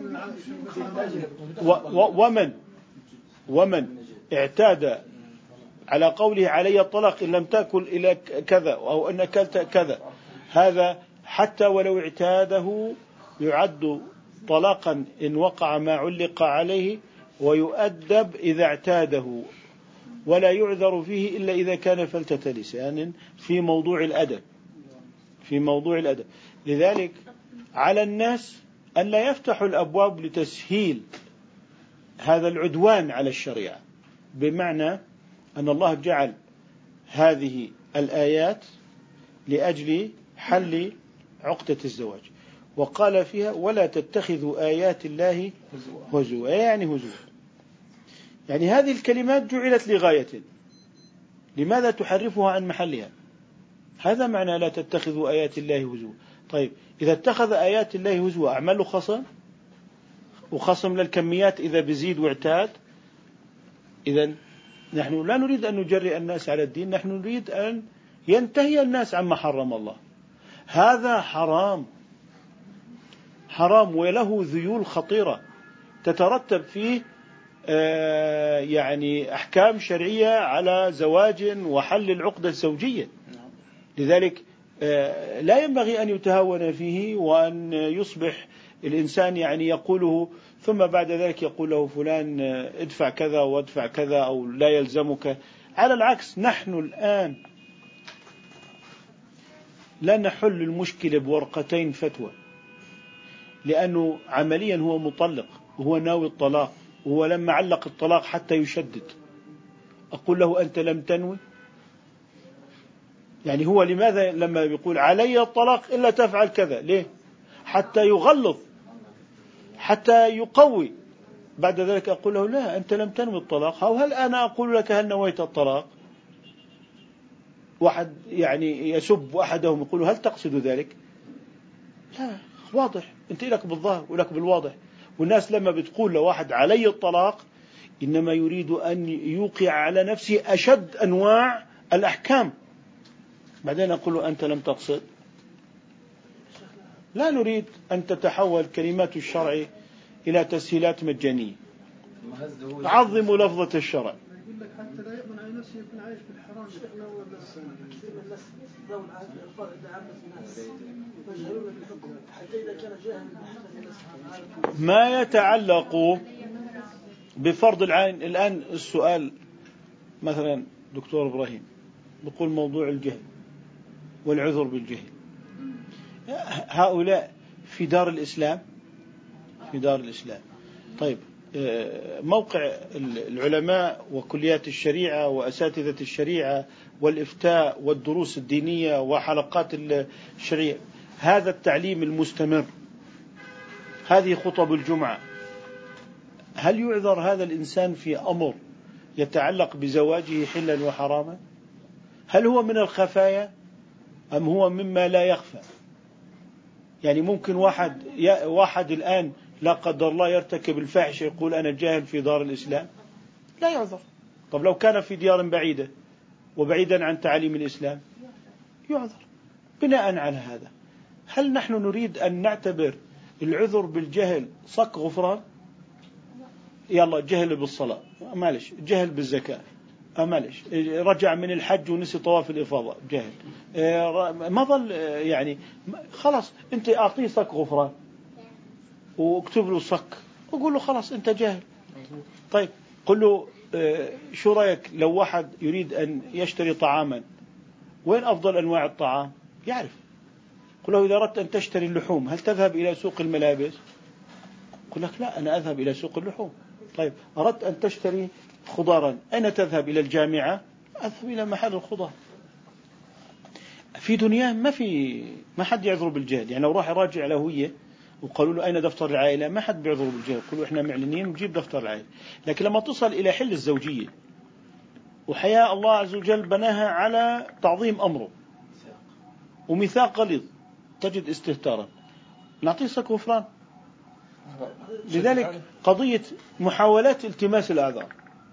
ومن ومن اعتاد على قوله علي الطلاق إن لم تأكل إلى كذا أو أن أكلت كذا، هذا حتى ولو اعتاده يعد طلاقا إن وقع ما علق عليه، ويؤدب إذا اعتاده، ولا يعذر فيه إلا إذا كان فلتة لسان في موضوع الأدب في موضوع الأدب. لذلك على الناس أن لا يفتحوا الأبواب لتسهيل هذا العدوان على الشريعة، بمعنى أن الله جعل هذه الآيات لأجل حل عقدة الزواج، وقال فيها ولا تتخذوا آيات الله هزوا، يعني هزوا، يعني هذه الكلمات جعلت لغاية، لماذا تحرفها عن محلها؟ هذا معنى لا تتخذوا آيات الله هزوا. طيب إذا اتخذ آيات الله هزوا أعمل له خصم، وخصم للكميات إذا بزيد واعتاد. إذن نحن لا نريد أن نجرئ الناس على الدين، نحن نريد أن ينتهي الناس عما حرم الله. هذا حرام حرام وله ذيول خطيرة تترتب فيه آه يعني أحكام شرعية على زواج وحل العقدة الزوجية. لذلك آه لا ينبغي أن يتهاون فيه، وأن يصبح الإنسان يعني يقوله ثم بعد ذلك يقول له فلان ادفع كذا وادفع كذا أو لا يلزمك. على العكس، نحن الآن لا نحل المشكلة بورقتين فتوى، لأنه عمليا هو مطلق وهو ناوي الطلاق، وهو لما علق الطلاق حتى يشدد. أقول له أنت لم تنوي؟ يعني هو لماذا لما يقول علي الطلاق إلا تفعل كذا؟ ليه؟ حتى يغلظ، حتى يقوي. بعد ذلك أقول له لا، أنت لم تنوي الطلاق. أو هل أنا أقول لك هل نويت الطلاق؟ واحد يعني يسب أحدهم يقول هل تقصد ذلك؟ لا، واضح، أنت لك بالظاهر ولك بالواضح. والناس لما بتقول لواحد علي الطلاق إنما يريد أن يوقع على نفسه أشد أنواع الأحكام. بعدين أقول له أنت لم تقصد. لا نريد أن تتحول كلمات الشرع إلى تسهيلات مجانية. عظموا لفظة الشرع. يقول لك حتى لا يؤمن على نفسه يكون عايش في الحرام. ما يتعلق بفرض العين. الآن السؤال مثلا دكتور إبراهيم بقول موضوع الجهل والعذر بالجهل، هؤلاء في دار الإسلام في دار الإسلام طيب، موقع العلماء وكليات الشريعة وأساتذة الشريعة والإفتاء والدروس الدينية وحلقات الشريعة، هذا التعليم المستمر، هذه خطب الجمعة، هل يعذر هذا الإنسان في أمر يتعلق بزواجه حلا وحراما؟ هل هو من الخفايا أم هو مما لا يخفى؟ يعني ممكن واحد واحد الآن لا قدر الله يرتكب الفاحشة يقول أنا جاهل في دار الإسلام، لا يعذر. طب لو كان في ديار بعيدة وبعيدا عن تعاليم الإسلام يعذر. بناء على هذا، هل نحن نريد أن نعتبر العذر بالجهل صك غفران؟ يلا جهل بالصلاة معلش، جهل بالزكاة معلش، رجع من الحج ونسي طواف الإفاضة جهل، ما ظل يعني خلاص أنت أعطيه صك غفران واكتب له صك وقول له خلاص أنت جاهل. طيب قل له شو رأيك لو واحد يريد أن يشتري طعاما، وين أفضل أنواع الطعام؟ يعرف. قل له إذا أردت أن تشتري اللحوم هل تذهب إلى سوق الملابس يقول لك لا أنا أذهب إلى سوق اللحوم. طيب أردت أن تشتري خضارا، أين تذهب؟ إلى الجامعة؟ أذهب إلى محل الخضار. في دنيا ما في ما حد يعذر بالجهل. يعني لو راح يراجع على هوية وقالوا له أين دفتر العائلة، ما حد بيعذر بالجهل، يقولوا إحنا معلنين وجيب دفتر العائلة. لكن لما تصل إلى حل الزوجية وحياة الله عز وجل بناها على تعظيم أمره وميثاق غليظ، تجد استهتارا، نعطيه سك غفران. لذلك قضية محاولات التماس الأعذار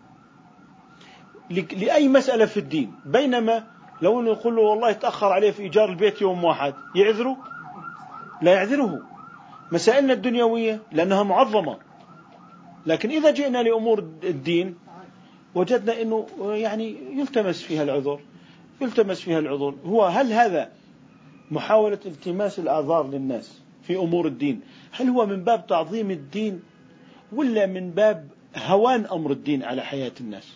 لأي مسألة في الدين، بينما لو نقول له والله تأخر عليه في إيجار البيت يوم واحد، يعذره؟ لا يعذره. مسائلنا الدنيوية لأنها معظمة، لكن إذا جئنا لأمور الدين وجدنا أنه يعني يلتمس فيها العذر يلتمس فيها العذر هو هل هذا محاولة التماس الأعذار للناس في أمور الدين، هل هو من باب تعظيم الدين ولا من باب هوان أمر الدين على حياة الناس؟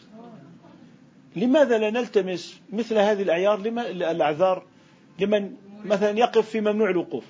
لماذا لا نلتمس مثل هذه الأعيار لما الأعذار لمن مثلا يقف في ممنوع الوقوف؟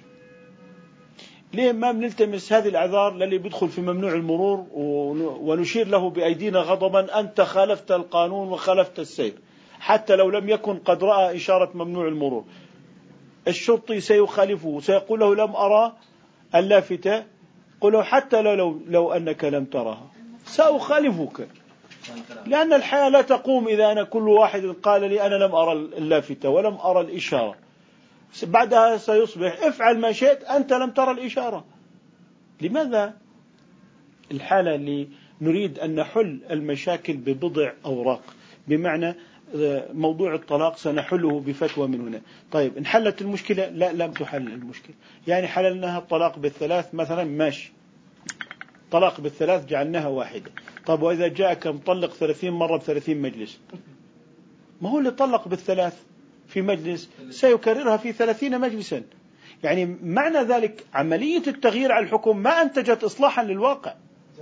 ليه ما بنلتمس هذه الأعذار للي بيدخل في ممنوع المرور ونشير له بأيدينا غضبا أنت خالفت القانون وخالفت السير، حتى لو لم يكن قد رأى إشارة ممنوع المرور، الشرطي سيخالفه سيقول له لم أرى اللافتة، قل له حتى لو, لو أنك لم ترها سأخالفك، لأن الحياة لا تقوم إذا أنا كل واحد قال لي أنا لم أرى اللافتة ولم أرى الإشارة، بعدها سيصبح افعل ما شئت أنت لم ترى الإشارة. لماذا الحالة اللي نريد أن نحل المشاكل ببضع أوراق؟ بمعنى موضوع الطلاق سنحله بفتوى من هنا. طيب انحلت المشكلة؟ لا لم تحل المشكلة. يعني حللناها الطلاق بالثلاث مثلا، ماشي، طلاق بالثلاث جعلناها واحدة. طب وإذا جاءك مطلق ثلاثين مرة بثلاثين مجلس، ما هو اللي طلق بالثلاث في مجلس سيكررها في ثلاثين مجلسا. يعني معنى ذلك عملية التغيير على الحكم ما أنتجت إصلاحا للواقع،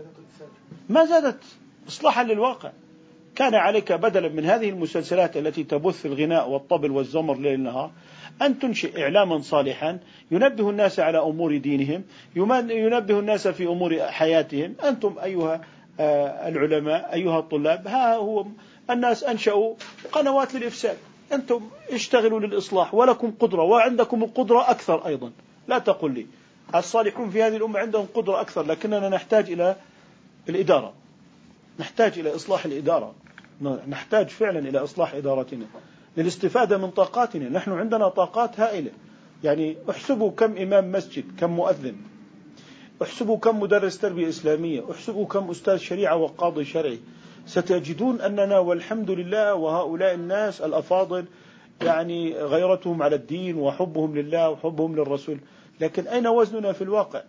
ما زادت إصلاحا للواقع. كان عليك بدلا من هذه المسلسلات التي تبث الغناء والطبل والزمر ليل نهار أن تنشئ إعلاما صالحا ينبه الناس على أمور دينهم، ينبه الناس في أمور حياتهم. أنتم أيها العلماء أيها الطلاب، ها هو الناس أنشأوا قنوات للإفساد، أنتم اشتغلوا للإصلاح ولكم قدرة وعندكم القدرة أكثر أيضا. لا تقل لي الصالحون في هذه الأمة عندهم قدرة أكثر، لكننا نحتاج إلى الإدارة، نحتاج إلى إصلاح الإدارة، نحتاج فعلا إلى إصلاح إدارتنا للاستفادة من طاقاتنا. نحن عندنا طاقات هائلة، يعني احسبوا كم إمام مسجد، كم مؤذن، احسبوا كم مدرس تربية إسلامية، احسبوا كم أستاذ شريعة وقاضي شرعي. ستجدون أننا والحمد لله وهؤلاء الناس الأفاضل يعني غيرتهم على الدين وحبهم لله وحبهم للرسول، لكن أين وزننا في الواقع؟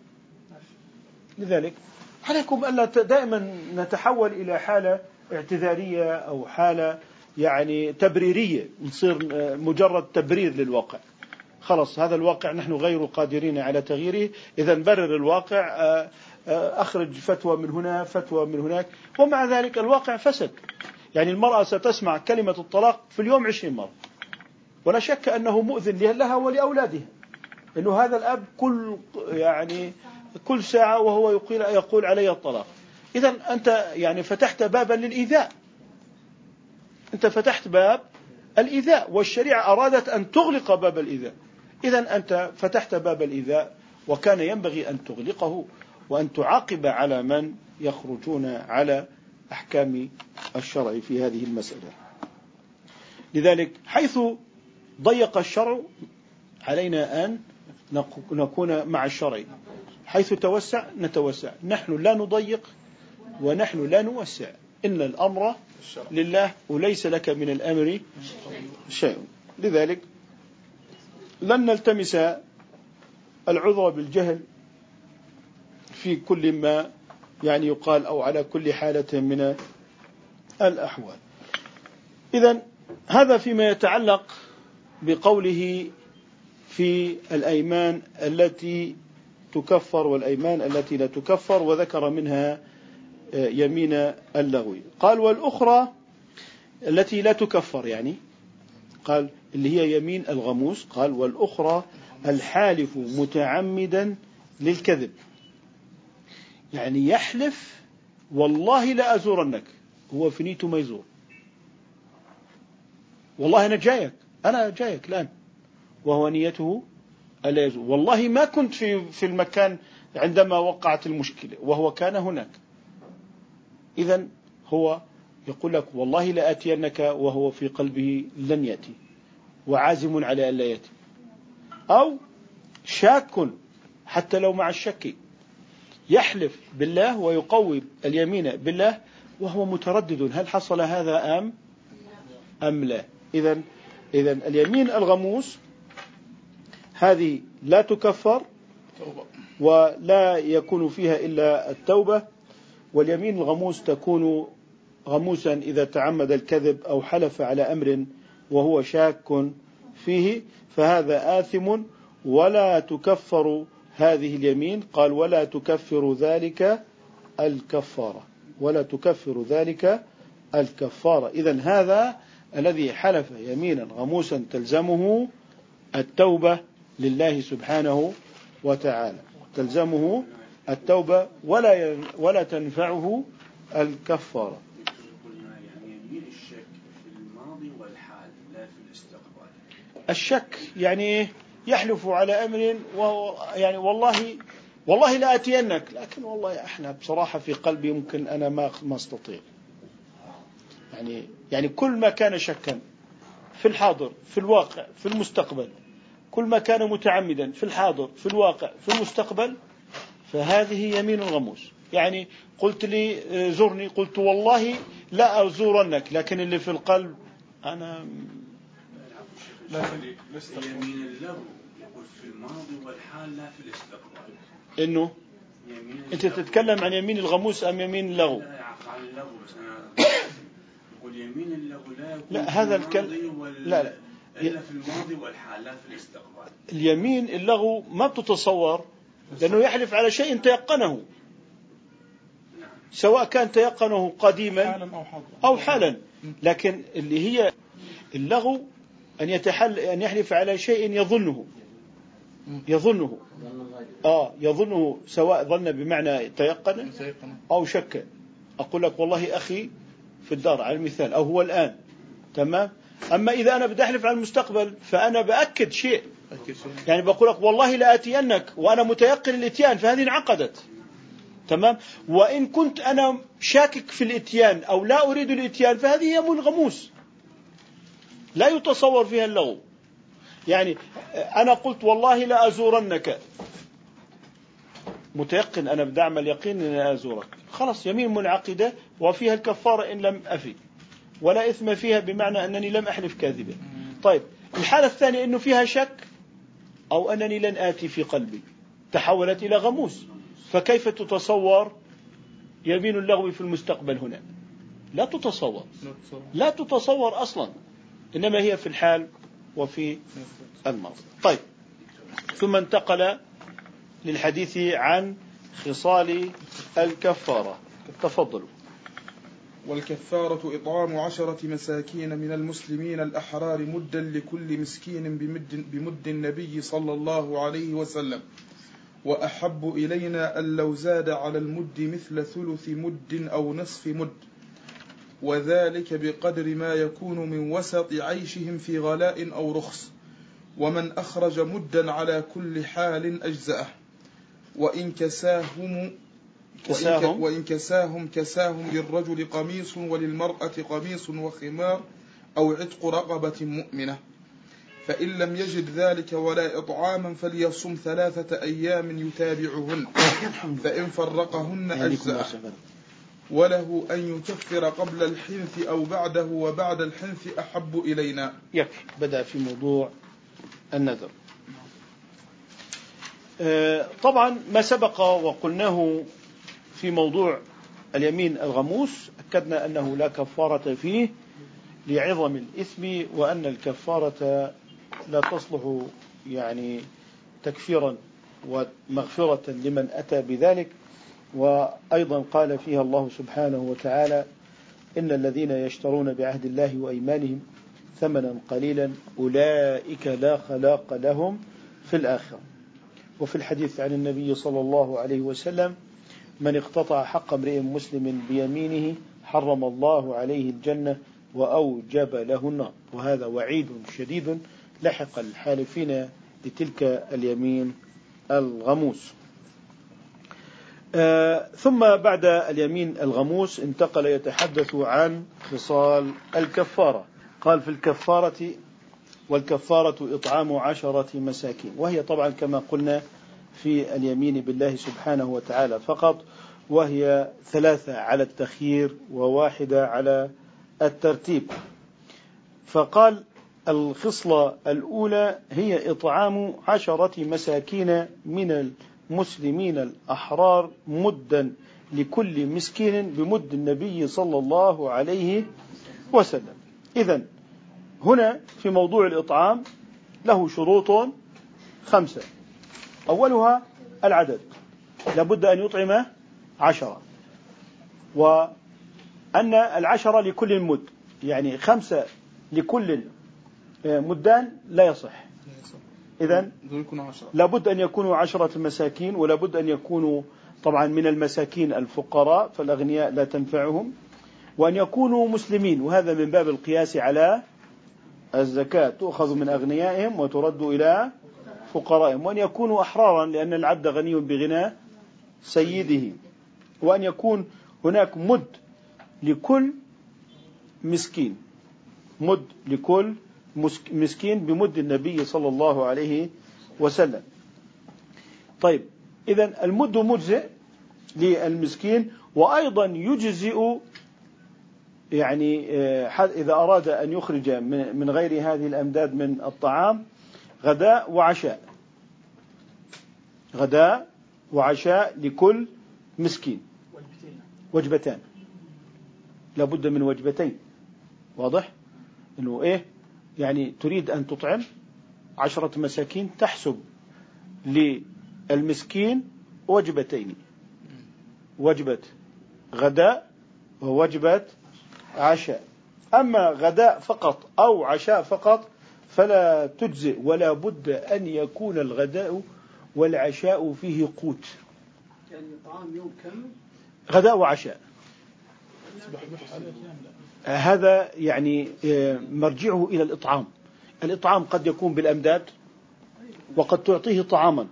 لذلك عليكم ألا دائما نتحول إلى حالة اعتذارية أو حالة يعني تبريرية، نصير مجرد تبرير للواقع. خلص هذا الواقع نحن غير قادرين على تغييره، إذا نبرر الواقع، أخرج فتوى من هنا فتوى من هناك، ومع ذلك الواقع فسد. يعني المرأة ستسمع كلمة الطلاق في اليوم عشرين مرة، ولا شك أنه مؤذن لها ولأولادها، إنه هذا الأب كل يعني كل ساعة وهو يقول يقول علي الطلاق. إذا أنت يعني فتحت بابا للإيذاء، أنت فتحت باب الإيذاء، والشريعة أرادت أن تغلق باب الإيذاء. إذا أنت فتحت باب الإيذاء، وكان ينبغي أن تغلقه وأن تعاقب على من يخرجون على أحكام الشرع في هذه المسألة. لذلك حيث ضيق الشرع علينا أن نكون مع الشرع، حيث توسع نتوسع. نحن لا نضيق ونحن لا نوسع، إن الأمر لله وليس لك من الأمر شيء. لذلك لن نلتمس العذر بالجهل في كل ما يعني يقال أو على كل حالة من الأحوال. إذن هذا فيما يتعلق بقوله في الأيمان التي تكفر والأيمان التي لا تكفر، وذكر منها يمين اللغو. قال والأخرى التي لا تكفر، يعني قال اللي هي يمين الغموس، قال والأخرى الحالف متعمدا للكذب. يعني يحلف والله لا أزورنك، هو في نيته ما يزور، والله أنا جايك أنا جايك الآن، وهو نيته ألا يزور، والله ما كنت في في المكان عندما وقعت المشكلة وهو كان هناك. إذن هو يقول لك والله لا أتينك وهو في قلبه لن يأتي وعازم على أن لا يأتي، أو شاك حتى لو مع الشك يحلف بالله ويقوي اليمين بالله وهو متردد هل حصل هذا أم أم لا. إذن إذن اليمين الغموس هذه لا تكفر ولا يكون فيها إلا التوبة، واليمين الغموس تكون غموسا إذا تعمد الكذب أو حلف على أمر وهو شاك فيه، فهذا آثم ولا تكفر هذه اليمين. قال ولا تكفر ذلك الكفارة، ولا تكفر ذلك الكفارة. إذن هذا الذي حلف يمينا غموسا تلزمه التوبة لله سبحانه وتعالى، تلزمه التوبة ولا ولا تنفعه الكفارة. الشك يعني يحلف على أمر يعني والله والله لا أتينك، لكن والله احنا بصراحة في قلبي ممكن أنا ما ما استطيع. يعني يعني كل ما كان شكا في الحاضر في الواقع في المستقبل، كل ما كان متعمدا في الحاضر في الواقع في المستقبل، فهذه يمين غموس. يعني قلت لي زرني، قلت والله لا أزورنك، لكن اللي في القلب أنا يمين اللغو يقول في الماضي والحال لا في الاستقبال. إنه أنت تتكلم عن يمين الغموس أم يمين اللغو؟ لا عن اللغو، بس أنا يقول يمين اللغو لا يكون لا في هذا الماضي الكلام وال... لا لا إلا في الماضي والحال لا في الاستقبال. اليمين اللغو ما بتتصور لأنه يحلف على شيء تيقنه، سواء كان تيقنه قديما أو حالا، لكن اللي هي اللغو أن يتحل أن يحلف على شيء يظنه يظنه آه يظنه، سواء ظن بمعنى تيقن أو شك. أقول لك والله أخي في الدار على المثال، أو هو الآن تمام. أما إذا أنا بدي أحلف على المستقبل فأنا بأكد شيء، يعني بقول لك والله لا أتينك وأنا متيقن الإتيان، فهذه انعقدت تمام. وإن كنت أنا شاكك في الإتيان أو لا أريد الإتيان فهذه يمين غموس لا يتصور فيها اللغو. يعني أنا قلت والله لا أزورنك، متيقن أنا بدي أعمل يقين أن لا أزورك، خلاص يمين منعقدة وفيها الكفارة إن لم أفي، ولا إثم فيها بمعنى أنني لم أحلف كاذبا. طيب الحالة الثانية أنه فيها شك أو أنني لن آتي في قلبي، تحولت إلى غموس، فكيف تتصور يمين اللغو في المستقبل هنا؟ لا تتصور، لا تتصور أصلا، إنما هي في الحال وفي الماضي. طيب ثم انتقل للحديث عن خصال الكفارة. تفضلوا. والكفارة إطعام عشرة مساكين من المسلمين الأحرار مدا لكل مسكين بمد, بمد النبي صلى الله عليه وسلم، وأحب إلينا أن لو زاد على المد مثل ثلث مد أو نصف مد، وذلك بقدر ما يكون من وسط عيشهم في غلاء أو رخص، ومن أخرج مدا على كل حال أجزأه، وإن كساهم كساهم وإن كساهم كساهم للرجل قميص وللمرأة قميص وخمار أو عتق رقبة مؤمنة، فإن لم يجد ذلك ولا إطعاما فليصم ثلاثة أيام يتابعهن، فإن فرقهن أجزأه، وله أن يكفر قبل الحنث أو بعده، وبعد الحنث أحب إلينا. يكفي. بدأ في موضوع النذر. طبعا ما سبق وقلناه في موضوع اليمين الغموس أكدنا أنه لا كفارة فيه لعظم الإثم، وأن الكفارة لا تصلح يعني تكفيرا ومغفرة لمن أتى بذلك. وأيضا قال فيها الله سبحانه وتعالى: إن الذين يشترون بعهد الله وأيمانهم ثمنا قليلا أولئك لا خلاق لهم في الآخرة. وفي الحديث عن النبي صلى الله عليه وسلم: من اقتطع حق امرئ مسلم بيمينه حرم الله عليه الجنة وأوجب له النار. وهذا وعيد شديد لحق الحالفين لتلك اليمين الغموس. آه ثم بعد اليمين الغموس انتقل يتحدث عن خصال الكفارة. قال في الكفارة: والكفارة إطعام عشرة مساكين. وهي طبعا كما قلنا في اليمين بالله سبحانه وتعالى فقط، وهي ثلاثة على التخيير وواحدة على الترتيب. فقال الخصلة الأولى هي إطعام عشرة مساكين من المسلمين الأحرار مدا لكل مسكين بمد النبي صلى الله عليه وسلم. إذن هنا في موضوع الإطعام له شروط خمسة. أولها العدد، لابد أن يطعم عشرة، وأن العشرة لكل مد، يعني خمسة لكل مدان لا يصح. إذن لابد أن يكونوا عشرة مساكين، ولابد أن يكونوا طبعا من المساكين الفقراء فالأغنياء لا تنفعهم، وأن يكونوا مسلمين، وهذا من باب القياس على الزكاة، تؤخذ من أغنيائهم وترد إلى فقرائهم. وأن يكونوا أحرارا لأن العبد غني بغنى سيده. وأن يكون هناك مد لكل مسكين، مد لكل مسكين بمد النبي صلى الله عليه وسلم. طيب، إذن المد مجزئ للمسكين، وأيضا يجزئ يعني إذا أراد أن يخرج من غير هذه الأمداد من الطعام غداء وعشاء، غداء وعشاء لكل مسكين، وجبتان، لابد من وجبتين. واضح إنه إيه؟ يعني تريد أن تطعم عشرة مساكين تحسب للمسكين وجبتين، وجبة غداء ووجبة عشاء. أما غداء فقط أو عشاء فقط فلا تجزئ، ولا بد أن يكون الغداء والعشاء فيه قوت، يعني طعام يوم كامل غداء وعشاء. هذا يعني مرجعه إلى الإطعام. الإطعام قد يكون بالأمداد وقد تعطيه طعاما.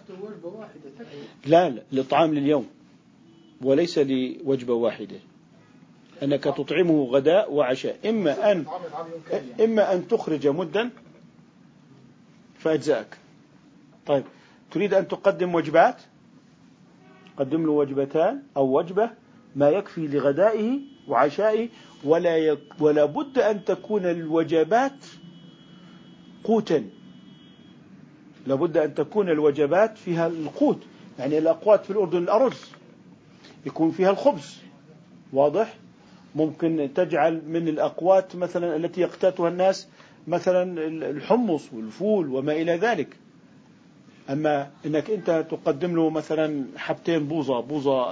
لا لا، الإطعام لليوم وليس لوجبة واحدة، أنك تطعمه غداء وعشاء. إما أن إما أن تخرج مدا فأجزاك. طيب، تريد أن تقدم وجبات، قدم له وجبتان أو وجبة ما يكفي لغدائه وعشائه، ولا يك ولا بد أن تكون الوجبات قوتا، لابد أن تكون الوجبات فيها القوت. يعني الأقوات في الأردن الأرز يكون فيها الخبز، واضح؟ ممكن تجعل من الأقوات مثلا التي يقتاتها الناس مثلا الحمص والفول وما إلى ذلك. أما إنك أنت تقدم له مثلا حبتين بوظة، بوظة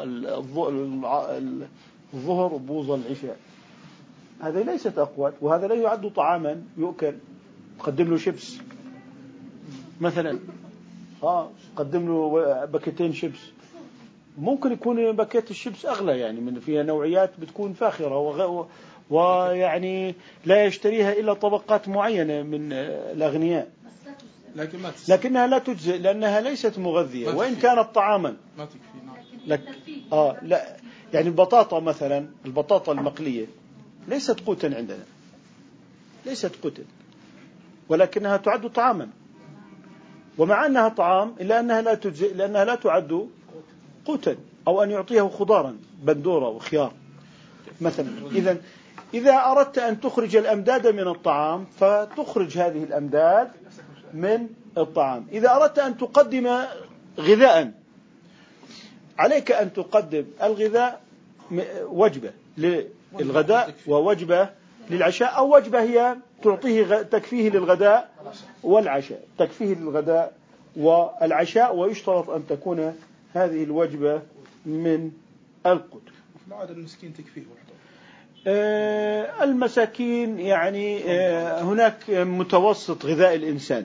الظهر وبوظة العشاء، هذه ليست أقوات، وهذا لا يعد طعاما يؤكل. تقدم له شيبس مثلا، آه قدم له باكيتين شيبس، ممكن يكون باكيت الشيبس أغلى، يعني من فيها نوعيات بتكون فاخرة وغ... ويعني لا يشتريها إلا طبقات معينة من الأغنياء، لكن ما لكنها لا تجزئ لأنها ليست مغذية وإن كانت طعاما. ما تكفي. لك... آه لا، يعني البطاطا مثلا، البطاطا المقلية ليست قوتا عندنا، ليست قوتا، ولكنها تعد طعاما، ومع أنها طعام إلا أنها لا تجزئ لأنها لا تعد قوتا. أو أن يعطيه خضارا، بندورة وخيار مثلا. إذن إذا أردت أن تخرج الأمداد من الطعام فتخرج هذه الأمداد من الطعام. إذا أردت أن تقدم غذاء عليك أن تقدم الغذاء وجبة للغداء ووجبة للعشاء، أو وجبة هي تعطيه تكفيه للغداء والعشاء، تكفيه للغداء والعشاء، ويشترط أن تكون هذه الوجبة من القوت. في العادة المسكين تكفيه وحده. آه المساكين يعني آه هناك متوسط غذاء الإنسان،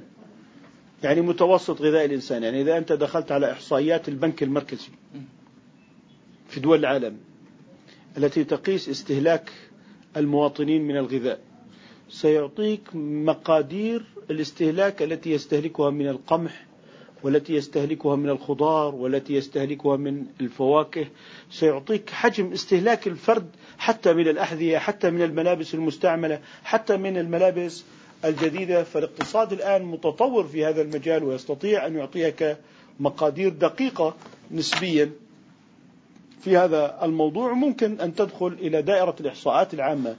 يعني متوسط غذاء الإنسان. يعني إذا أنت دخلت على إحصائيات البنك المركزي في دول العالم التي تقيس استهلاك المواطنين من الغذاء سيعطيك مقادير الاستهلاك التي يستهلكها من القمح والتي يستهلكها من الخضار والتي يستهلكها من الفواكه. سيعطيك حجم استهلاك الفرد حتى من الأحذية، حتى من الملابس المستعملة، حتى من الملابس الجديدة. فالاقتصاد الآن متطور في هذا المجال ويستطيع أن يعطيك مقادير دقيقة نسبيا في هذا الموضوع. ممكن أن تدخل إلى دائرة الإحصاءات العامة،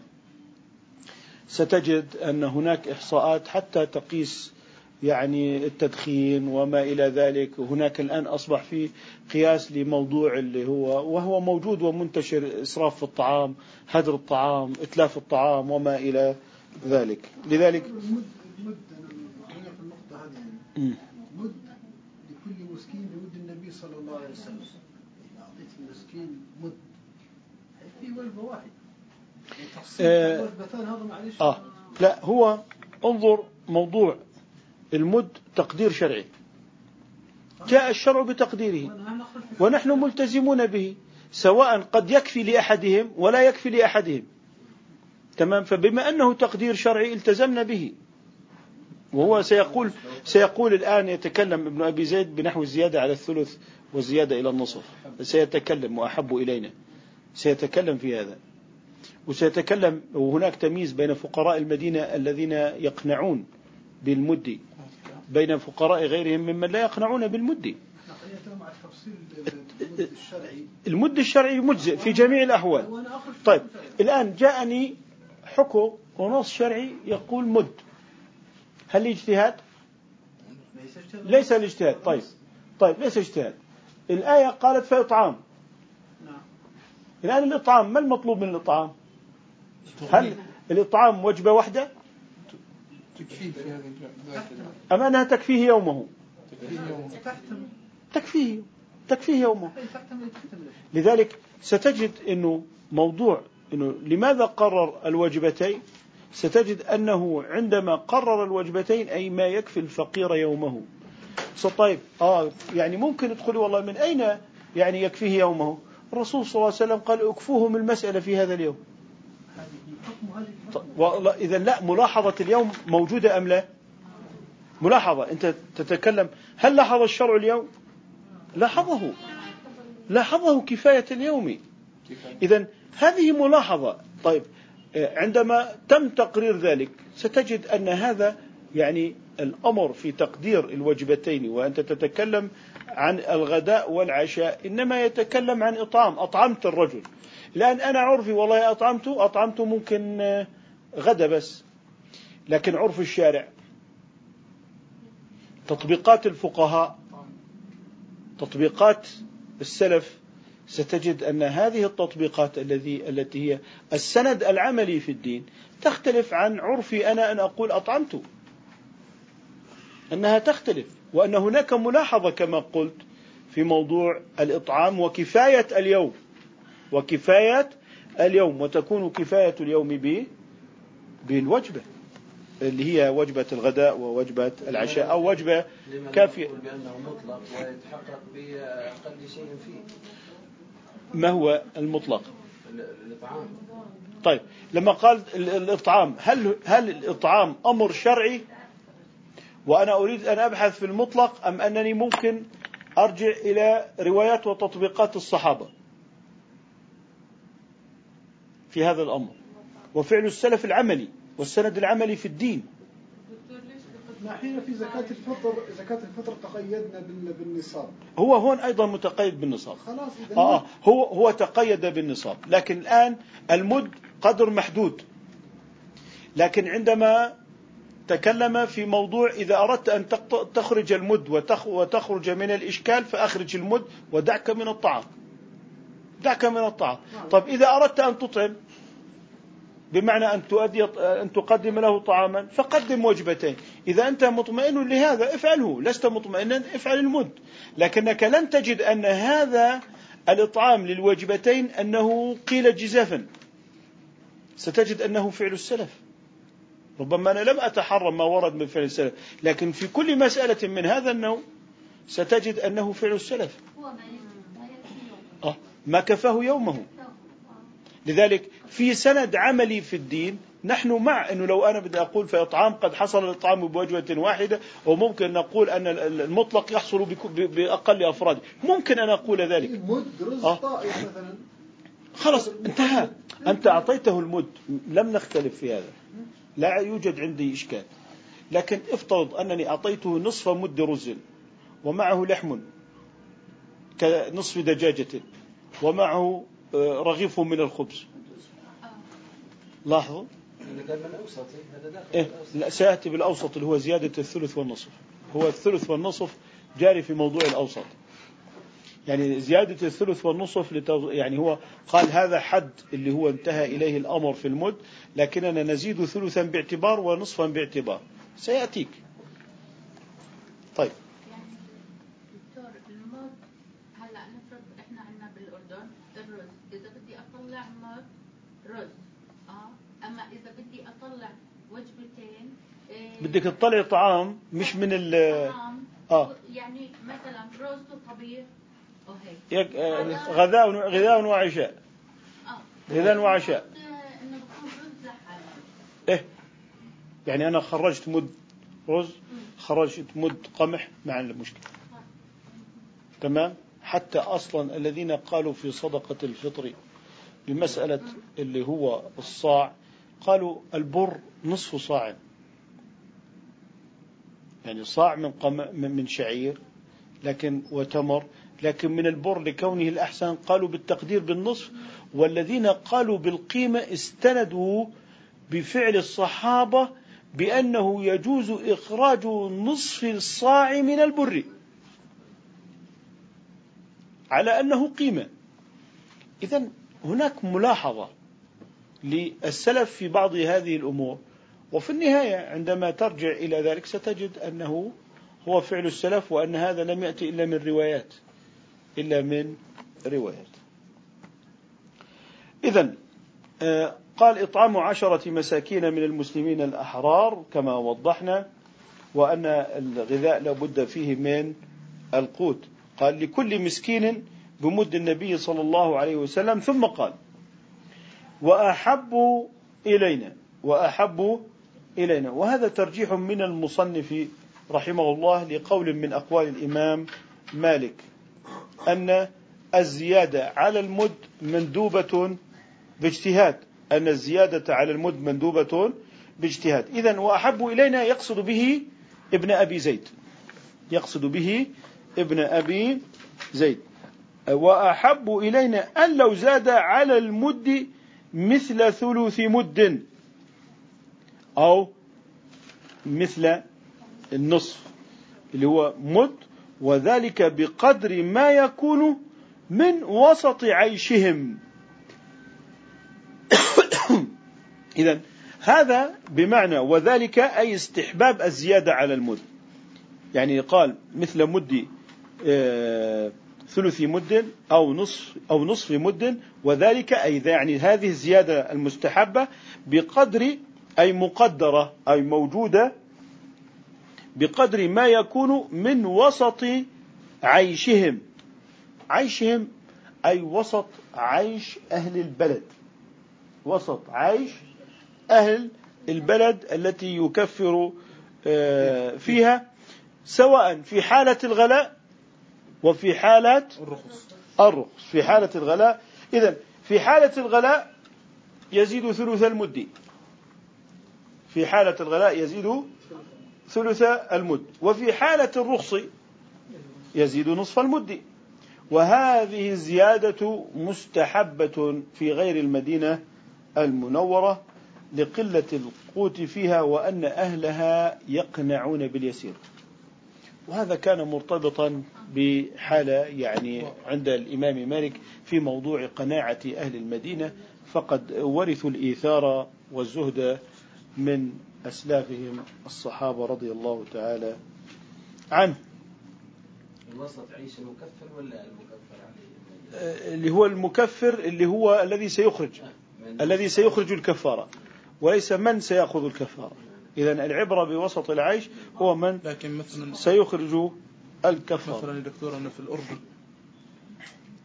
ستجد أن هناك إحصاءات حتى تقيس يعني التدخين وما إلى ذلك. هناك الآن أصبح في قياس لموضوع اللي هو وهو موجود ومنتشر، إسراف في الطعام، هدر الطعام، إتلاف الطعام وما إلى ذلك. لذلك المد المد أنا في النقطة هذه مد لكل مسكين بمد النبي صلى الله عليه وسلم. أعطيت المسكين مد في وجبة واحد تحصيل آه وجبتان هذا معلش. آه لا، هو انظر موضوع المد تقدير شرعي، جاء الشرع بتقديره ونحن ملتزمون به، سواء قد يكفي لأحدهم ولا يكفي لأحدهم. تمام. فبما أنه تقدير شرعي التزمنا به. وهو سيقول سيقول الآن يتكلم ابن أبي زيد بنحو الزيادة على الثلث والزيادة إلى النصف، سيتكلم وأحب إلينا سيتكلم في هذا. وسيتكلم وهناك تمييز بين فقراء المدينة الذين يقنعون بالمد بين فقراء غيرهم ممن لا يقنعون بالمد. المد الشرعي مجزئ في جميع الأحوال. طيب الآن جاءني حكم ونص شرعي يقول مد، هل اجتهاد؟ ليس الاجتهاد. طيب طيب ليس اجتهاد. الآية قالت فإطعام. الآن الإطعام ما المطلوب من الإطعام؟ هل الإطعام وجبة واحدة أم أنها تكفيه يومه؟ تكفيه تكفيه يومه. لذلك ستجد أنه موضوع أنه لماذا قرر الوجبتين، ستجد أنه عندما قرر الوجبتين أي ما يكفي الفقير يومه. طيب آه يعني ممكن تدخل والله من أين يعني يكفيه يومه؟ الرسول صلى الله عليه وسلم قال اكفوهم المسألة في هذا اليوم. والله إذا لا، ملاحظة اليوم موجودة أم لا؟ ملاحظة. أنت تتكلم هل لاحظ الشرع اليوم؟ لاحظه لاحظه كفاية اليوم. إذا هذه ملاحظة. طيب عندما تم تقرير ذلك ستجد أن هذا يعني الأمر في تقدير الوجبتين، وأنت تتكلم عن الغداء والعشاء إنما يتكلم عن إطعام. أطعمت الرجل، لأن أنا عرفي والله أطعمته أطعمته ممكن غدا بس، لكن عرف الشارع تطبيقات الفقهاء تطبيقات السلف ستجد أن هذه التطبيقات الذي التي هي السند العملي في الدين تختلف عن عرفي أنا أن أقول أطعمته، أنها تختلف. وأن هناك ملاحظة كما قلت في موضوع الإطعام وكفاية اليوم وكفاية اليوم وتكون كفاية اليوم ب بالوجبة اللي هي وجبة الغداء ووجبة العشاء أو وجبة كافية. بأنه مطلق ويتحقق بأقل شيء فيه. ما هو المطلق؟ الإطعام. طيب لما قال الإطعام، هل هل الإطعام أمر شرعي وأنا أريد أن أبحث في المطلق، أم أنني ممكن أرجع إلى روايات وتطبيقات الصحابة في هذا الأمر وفعل السلف العملي والسند العملي في الدين؟ نحن في زكاة الفطر زكاة الفطر تقيدنا بالنصاب. هو هون أيضا متقيد بالنصاب. خلاص إذا آه هو هو تقيد بالنصاب، لكن الآن المد قدر محدود. لكن عندما تكلم في موضوع إذا أردت أن تخرج المد وتخرج من الإشكال فأخرج المد ودعك من الطعام دعك من الطعام. طيب إذا أردت أن تطعم بمعنى أن تؤدي أن تقدم له طعاما فقدم وجبتين. إذا أنت مطمئن لهذا افعله، لست مطمئنا افعل المد. لكنك لن تجد أن هذا الإطعام للوجبتين أنه قيل جزافا، ستجد أنه فعل السلف. ربما أنا لم أتحرم ما ورد من فعل السلف، لكن في كل مسألة من هذا النوع ستجد أنه فعل السلف. هو ما يكفي آه ما كفاه يومه. لذلك في سند عملي في الدين نحن مع أنه لو أنا بدي أقول في إطعام قد حصل الإطعام بوجبة واحدة، وممكن نقول أن المطلق يحصل بأقل أفراد، ممكن أن أقول ذلك. مد رز آه. طائف مثلا خلاص انتهى، أنت أعطيته المد، لم نختلف في هذا، لا يوجد عندي إشكال. لكن افترض أنني أعطيته نصف مد رز ومعه لحم كنصف دجاجة ومعه رغيف من الخبز، لاحظوا إيه؟ لا، سيأتي بالأوسط اللي هو زيادة الثلث والنصف. هو الثلث والنصف جاري في موضوع الأوسط، يعني زيادة الثلث والنصف لتو... يعني هو قال هذا حد اللي هو انتهى إليه الأمر في المد، لكننا نزيد ثلثا باعتبار ونصفا باعتبار، سيأتيك. طيب يعني دكتور المد هلا نفرض احنا عندنا بالأردن الرز، إذا بدي أطلع مد رز اه اما اذا بدي اطلع وجبتين إيه بدك تطلع طعام مش من ال اه يعني مثلا رز وطبيخ وهيك غذاء غذاء وعشاء اه غذاء وعشاء انه بكون رز لحاله. ايه يعني انا خرجت مد رز خرجت مد قمح مع المشكله. تمام. حتى اصلا الذين قالوا في صدقه الفطر بمسألة اللي هو الصاع قالوا البر نصف صاع، يعني صاع من قم من شعير لكن وتمر، لكن من البر لكونه الأحسن قالوا بالتقدير بالنصف. والذين قالوا بالقيمة استندوا بفعل الصحابة بأنه يجوز إخراج نصف الصاع من البر على أنه قيمة. إذن هناك ملاحظة للسلف في بعض هذه الأمور، وفي النهاية عندما ترجع إلى ذلك ستجد أنه هو فعل السلف، وأن هذا لم يأتي إلا من روايات إلا من روايات. إذن قال إطعام عشرة مساكين من المسلمين الأحرار كما وضحنا، وأن الغذاء لابد فيه من القوت. قال لكل مسكين بمد النبي صلى الله عليه وسلم، ثم قال وأحب إلينا وأحب إلينا. وهذا ترجيح من المصنف رحمه الله لقول من أقوال الإمام مالك أن الزيادة على المد مندوبة باجتهاد، أن الزيادة على المد مندوبة باجتهاد. إذن وأحب إلينا يقصد به ابن أبي زيد، يقصد به ابن أبي زيد. وأحب إلينا أن لو زاد على المد مثل ثلث مد أو مثل النصف اللي هو مد، وذلك بقدر ما يكون من وسط عيشهم. إذن هذا بمعنى وذلك أي استحباب الزيادة على المد، يعني قال مثل مد آه ثلث مد أو نصف أو نصف مد، وذلك أي يعني هذه الزيادة المستحبة بقدر أي مقدرة أي موجودة بقدر ما يكون من وسط عيشهم. عيشهم أي وسط عيش أهل البلد، وسط عيش أهل البلد التي يكفر فيها، سواء في حالة الغلاء وفي حالة الرخص. الرخص في حالة الغلاء. إذن في حالة الغلاء يزيد ثلث المد، في حالة الغلاء يزيد ثلث المد، وفي حالة الرخص يزيد نصف المد. وهذه الزيادة مستحبة في غير المدينة المنورة لقلة القوت فيها، وأن أهلها يقنعون باليسير. وهذا كان مرتبطا بحالة يعني عند الإمام مالك في موضوع قناعة أهل المدينة، فقد ورثوا الإيثار والزهد من أسلافهم الصحابة رضي الله تعالى عنه. الوسط عيش المكفر ولا المكفر عليه؟ اللي هو المكفر اللي هو الذي سيخرج الذي سيخرج الكفارة، وليس من سيأخذ الكفارة. إذن العبرة بوسط العيش هو من لكن مثلا سيخرج الكفارة. مثلا دكتور أنا في الأردن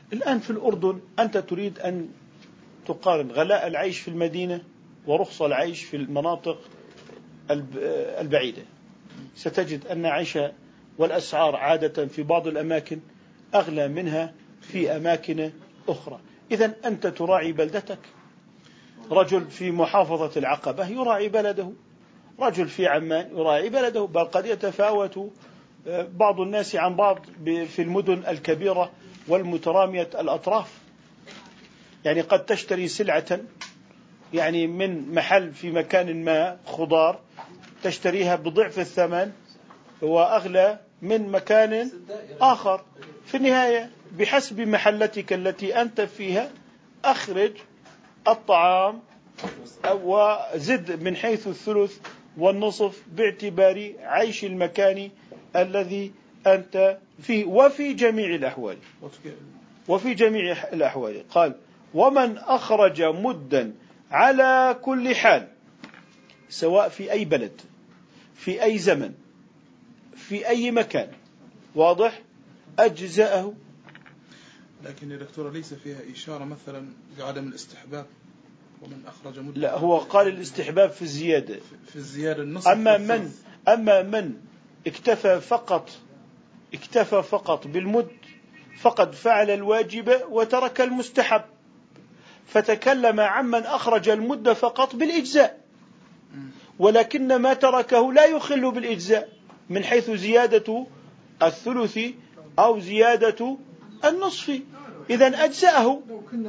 الآن في الأردن أنت تريد أن تقارن غلاء العيش في المدينة ورخص العيش في المناطق البعيدة، ستجد أن عيش والأسعار عادة في بعض الأماكن أغلى منها في أماكن أخرى. إذن أنت تراعي بلدتك. رجل في محافظة العقبة يراعي بلده، رجل في عمان يراعي بلده، بل قد يتفاوت بعض الناس عن بعض في المدن الكبيرة والمترامية الأطراف. يعني قد تشتري سلعة يعني من محل في مكان ما خضار تشتريها بضعف الثمن وأغلى من مكان آخر. في النهاية بحسب محلتك التي أنت فيها أخرج الطعام وزد من حيث الثلث والنصف باعتبار عيش المكان الذي أنت فيه. وفي جميع الأحوال وفي جميع الأحوال قال ومن أخرج مدا على كل حال، سواء في أي بلد في أي زمن في أي مكان، واضح، أجزاءه. لكن يا دكتور ليس فيها إشارة مثلا بعدم الاستحباب ومن أخرج مدا. لا، هو قال الاستحباب في الزيادة، في الزيادة النصف. أما من أما من اكتفى فقط اكتفى فقط بالمد فقد فعل الواجب وترك المستحب، فتكلم عمن أخرج المد فقط بالإجزاء، ولكن ما تركه لا يخل بالإجزاء من حيث زيادة الثلث أو زيادة النصف. إذن أجزاءه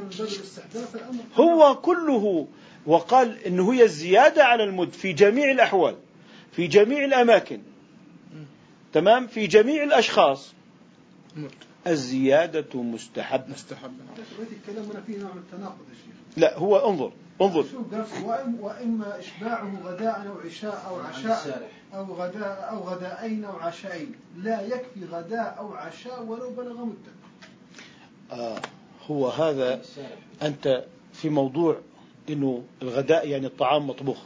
هو كله. وقال إنه هي الزيادة على المد في جميع الأحوال في جميع الأماكن، تمام، في جميع الأشخاص الزيادة مستحب. مستحب. الكلام هنا فيه نوع من التناقض يا شيخ. لا، هو انظر انظر وإما إشباعه غداء أو عشاء أو عشاء أو غداء أو غداءين أو عشاءين، لا يكفي غداء أو عشاء ولو بلغ مدة. آه هو هذا. أنت في موضوع إنه الغداء يعني الطعام مطبوخ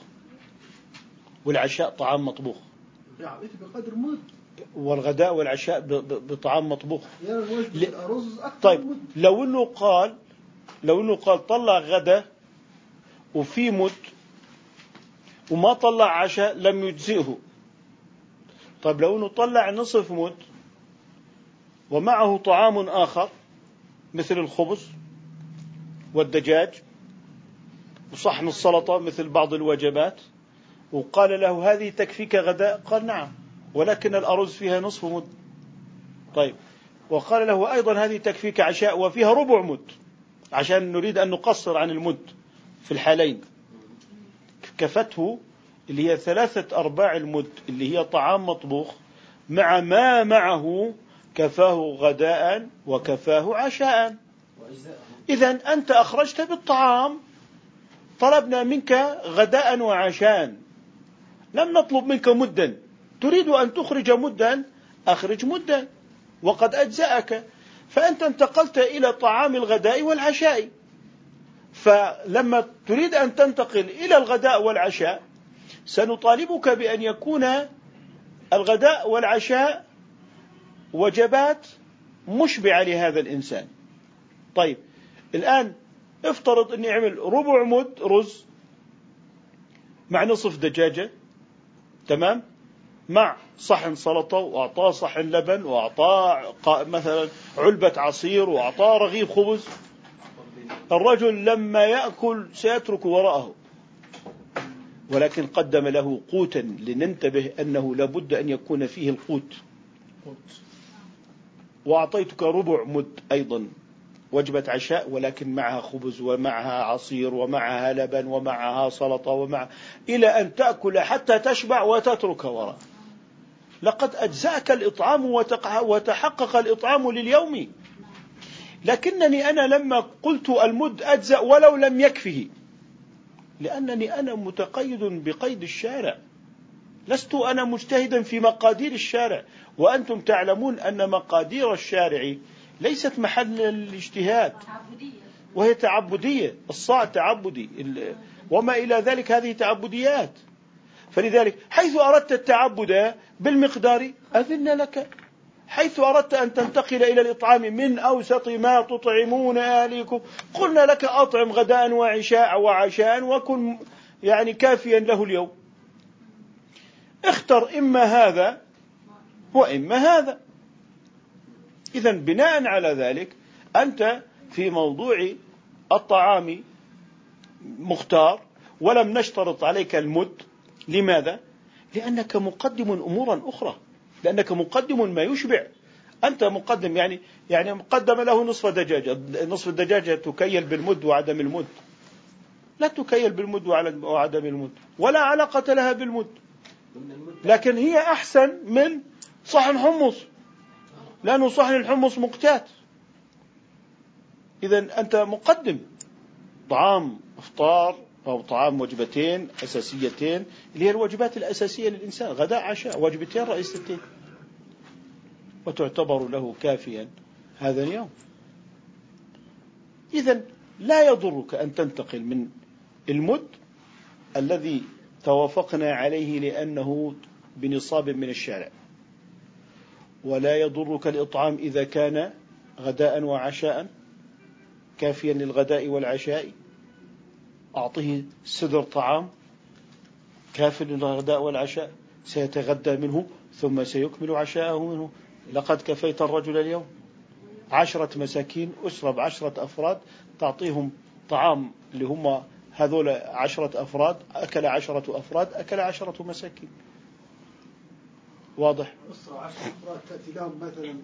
والعشاء طعام مطبوخ، يعني بقدر مد، والغداء والعشاء بطعام مطبوخ. ل... طيب لو إنه قال لو إنه قال طلع غدا وفي مد وما طلع عشاء لم يجزئه. طيب لو إنه طلع نصف مد ومعه طعام آخر مثل الخبز والدجاج وصحن السلطة مثل بعض الوجبات، وقال له هذه تكفيك غداء، قال نعم، ولكن الأرز فيها نصف مد. طيب وقال له أيضا هذه تكفيك عشاء وفيها ربع مد، عشان نريد أن نقصر عن المد في الحالين، كفته اللي هي ثلاثة أرباع المد اللي هي طعام مطبوخ مع ما معه كفاه غداء وكفاه عشاء. إذن أنت أخرجت بالطعام، طلبنا منك غداء وعشاء، لم نطلب منك مدا. تريد أن تخرج مدا، أخرج مدا وقد أجزأك. فأنت انتقلت إلى طعام الغداء والعشاء، فلما تريد أن تنتقل إلى الغداء والعشاء سنطالبك بأن يكون الغداء والعشاء وجبات مشبعة لهذا الإنسان. طيب الآن افترض أني أعمل ربع مد رز مع نصف دجاجة، تمام، مع صحن سلطة وأعطاه صحن لبن وأعطاه مثلا علبة عصير وأعطاه رغيف خبز. الرجل لما يأكل سيترك وراءه، ولكن قدم له قوتا لننتبه أنه لابد أن يكون فيه القوت. وأعطيتك ربع مد أيضا وجبة عشاء، ولكن معها خبز ومعها عصير ومعها لبن ومعها سلطة ومع إلى أن تأكل حتى تشبع وتترك وراء. لقد أجزأك الإطعام وتحقق الإطعام لليوم. لكنني أنا لما قلت المد أجزأ ولو لم يكفه، لأنني أنا متقيد بقيد الشارع، لست أنا مجتهدا في مقادير الشارع، وأنتم تعلمون أن مقادير الشارع ليست محل الاجتهاد، وهي تعبدية. الصاع تعبدي وما إلى ذلك، هذه تعبديات. فلذلك حيث أردت التعبد بالمقدار أذن لك، حيث أردت أن تنتقل إلى الإطعام من أوسط ما تطعمون أهليكم قلنا لك أطعم غداء وعشاء وعشاء وكن يعني كافيا له اليوم. اختر إما هذا وإما هذا. إذن بناء على ذلك أنت في موضوع الطعام مختار، ولم نشترط عليك المد. لماذا؟ لأنك مقدم أمورا أخرى، لأنك مقدم ما يشبع. أنت مقدم يعني يعني مقدم له نصف دجاجة، نصف الدجاجة تكيل بالمد وعدم المد؟ لا تكيل بالمد وعدم المد، ولا علاقة لها بالمد، لكن هي أحسن من صحن حمص، لأنه صحن الحمص مقتات. إذن أنت مقدم طعام إفطار أو طعام وجبتين أساسيتين اللي هي الوجبات الأساسية للإنسان، غداء عشاء، وجبتين رئيستين، وتعتبر له كافيا هذا اليوم. إذن لا يضرك أن تنتقل من المد الذي توافقنا عليه لأنه بنصاب من الشارع، ولا يضرك الإطعام إذا كان غداء وعشاء كافيا للغداء والعشاء. أعطيه صدر طعام كافٍ للغداء والعشاء، سيتغدى منه ثم سيكمل عشاءه منه. لقد كفيت الرجل اليوم عشرة مساكين، أسرة بعشرة أفراد، تعطيهم طعام اللي هم هذول عشرة أفراد، أكل عشرة أفراد، أكل عشرة مساكين. واضح؟ أسرة عشرة أفراد تأتي لهم مثلا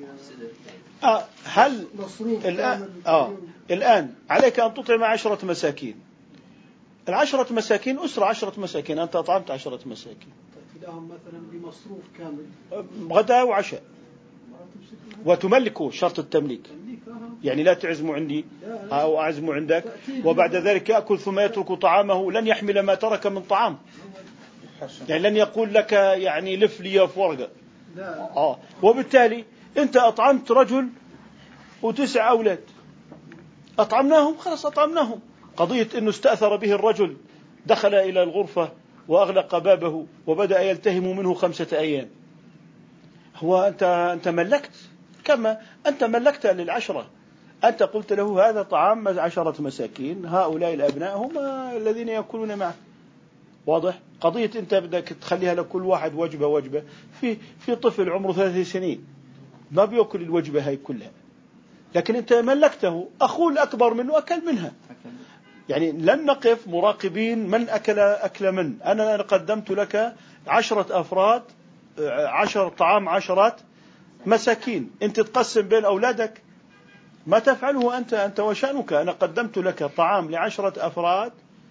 آه هل الآن, آه الآن عليك أن تطعم عشرة مساكين، العشرة مساكين أسرة عشرة مساكين، أنت أطعمت عشرة مساكين، تأتي لهم مثلا بمصروف كامل غداء وعشاء، وتملكه شرط التمليك، يعني لا تعزموا عندي أو أعزموا عندك وبعد ذلك يأكل ثم يترك طعامه، لن يحمل ما ترك من طعام، يعني لن يقول لك يعني لف لي في ورقة. آه. وبالتالي أنت أطعمت رجل وتسع أولاد، أطعمناهم خلاص أطعمناهم. قضية أنه استأثر به الرجل، دخل إلى الغرفة وأغلق بابه وبدأ يلتهم منه خمسة أيام، هو أنت أنت ملكت كما أنت ملكت للعشرة، أنت قلت له هذا طعام عشرة مساكين، هؤلاء الأبناء هم الذين يأكلون معه. واضح؟ قضية أنت بدك تخليها لكل واحد وجبة وجبة، في في طفل عمره ثلاث سنين ما بيأكل الوجبة هاي كلها، لكن أنت ملكته، أخوه الأكبر منه أكل منها. يعني لن نقف مراقبين من أكل أكل من. أنا قدمت لك عشرة أفراد، عشر طعام عشرات مساكين، أنت تقسم بين أولادك، ما تفعله أنت أنت وشأنك. أنا قدمت لك طعام لعشرة أفراد،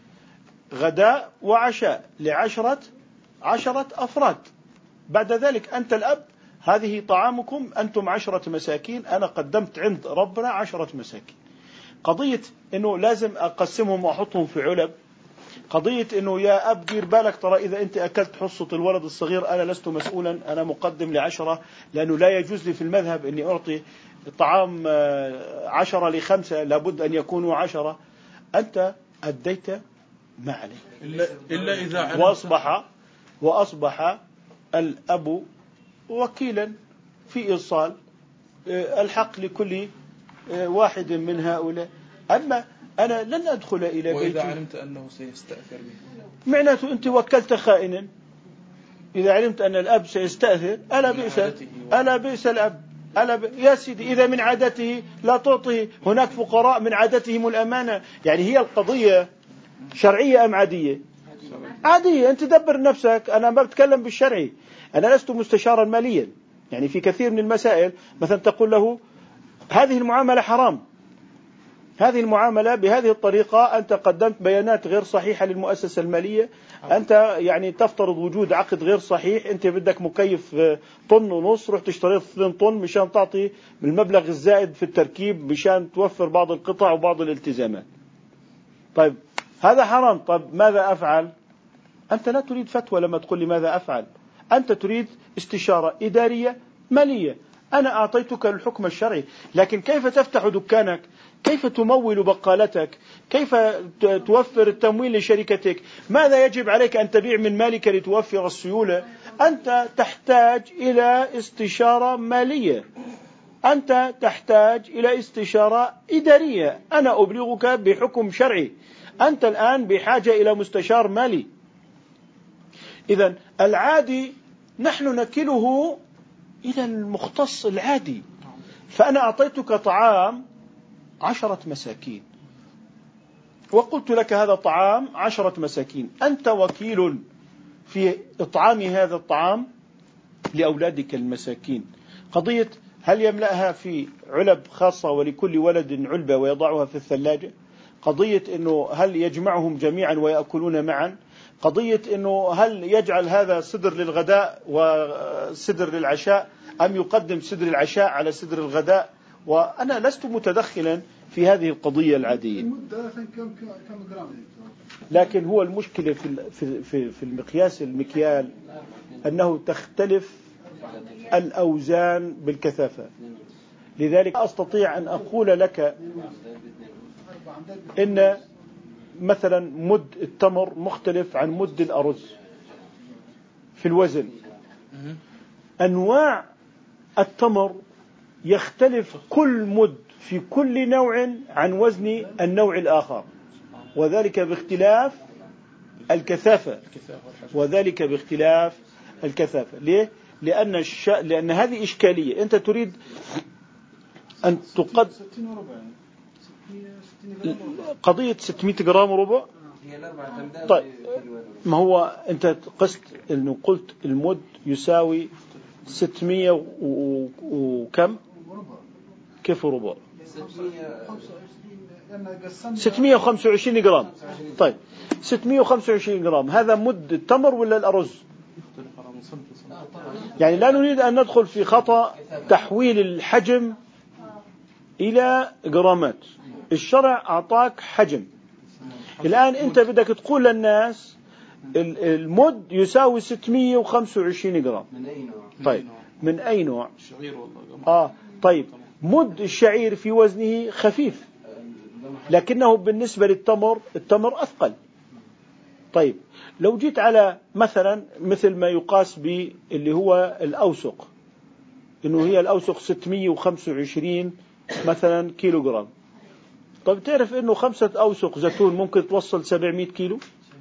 غداء وعشاء لعشرة عشرة أفراد، بعد ذلك أنت الأب، هذه طعامكم أنتم عشرة مساكين، أنا قدمت عند ربنا عشرة مساكين. قضية أنه لازم أقسمهم وأحطهم في علب، قضية أنه يا أب دير بالك ترى إذا أنت أكلت حصة الولد الصغير أنا لست مسؤولا، أنا مقدم لعشرة، لأنه لا يجوز لي في المذهب أني أعطي طعام عشرة لخمسة، لابد أن يكونوا عشرة. أنت أديت ما عليك إلا, إلا إذا وأصبح, وأصبح الأب وكيلا في إيصال الحق لكل واحد من هؤلاء. أما أنا لن أدخل إلى بيتي وإذا علمت أنه سيستأثر به، معناته أنت وكلت خائنا. إذا علمت أن الأب سيستأثر ألا بئس ألا بئس الأب ألا ب... يا سيدي إذا من عادته لا تعطيه. هناك فقراء من عادتهم الأمانة. يعني هي القضية شرعية أم عادية؟ عادية. أنت دبر نفسك، أنا ما بتكلم بالشرعي، أنا لست مستشارا ماليا. يعني في كثير من المسائل مثلا تقول له هذه المعاملة حرام، هذه المعاملة بهذه الطريقة أنت قدمت بيانات غير صحيحة للمؤسسة المالية، أنت يعني تفترض وجود عقد غير صحيح، أنت بدك مكيف طن ونص، رح تشتري اثنين طن مشان تعطي المبلغ الزائد في التركيب مشان توفر بعض القطع وبعض الالتزامات. طيب هذا حرام. طيب ماذا أفعل؟ أنت لا تريد فتوى لما تقول لي ماذا أفعل، أنت تريد استشارة إدارية مالية. أنا أعطيتك الحكم الشرعي، لكن كيف تفتح دكانك؟ كيف تمول بقالتك؟ كيف توفر التمويل لشركتك؟ ماذا يجب عليك أن تبيع من مالك لتوفر السيولة؟ أنت تحتاج إلى استشارة مالية، أنت تحتاج إلى استشارة إدارية. أنا أبلغك بحكم شرعي، أنت الآن بحاجة إلى مستشار مالي. إذن العادي نحن نكله إلى المختص العادي. فأنا أعطيتك طعام عشرة مساكين وقلت لك هذا طعام عشرة مساكين، أنت وكيل في إطعام هذا الطعام لأولادك المساكين. قضية هل يملأها في علب خاصة ولكل ولد علبة ويضعها في الثلاجة؟ قضية أنه هل يجمعهم جميعا ويأكلون معا؟ قضية أنه هل يجعل هذا صدر للغداء وصدر للعشاء أم يقدم صدر العشاء على صدر الغداء؟ وأنا لست متدخلا في هذه القضية العادية. لكن هو المشكلة في في في المقياس المكيال أنه تختلف الأوزان بالكثافة. لذلك أستطيع أن أقول لك إن مثلا مد التمر مختلف عن مد الأرز في الوزن. أنواع التمر يختلف كل مد في كل نوع عن وزن النوع الآخر، وذلك باختلاف الكثافة وذلك باختلاف الكثافة. ليه؟ لأن الش... لأن هذه إشكالية. أنت تريد أن تقد قضية ستمائة جرام وربع. طيب ما هو أنت قست إنه قلت المد يساوي ستمائة و... وكم؟ كيف ربع؟ ستمائة وخمسة وعشرين جرام. طيب ستمائة وخمسة وعشرين جرام هذا مد التمر ولا الأرز؟ يعني لا نريد أن ندخل في خطأ تحويل الحجم إلى جرامات. الشرع أعطاك حجم. الآن أنت بدك تقول للناس المد يساوي ستمائة وخمسة وعشرين جرام. طيب من أي نوع؟ آه طيب مد الشعير في وزنه خفيف، لكنه بالنسبة للتمر التمر أثقل. طيب لو جيت على مثلا مثل ما يقاس باللي هو الأوسق، إنه هي الأوسق ستمائة وخمسة وعشرين مثلا كيلو جرام. طيب تعرف إنه خمسة أوسق زيتون ممكن توصل سبعمائة كيلو.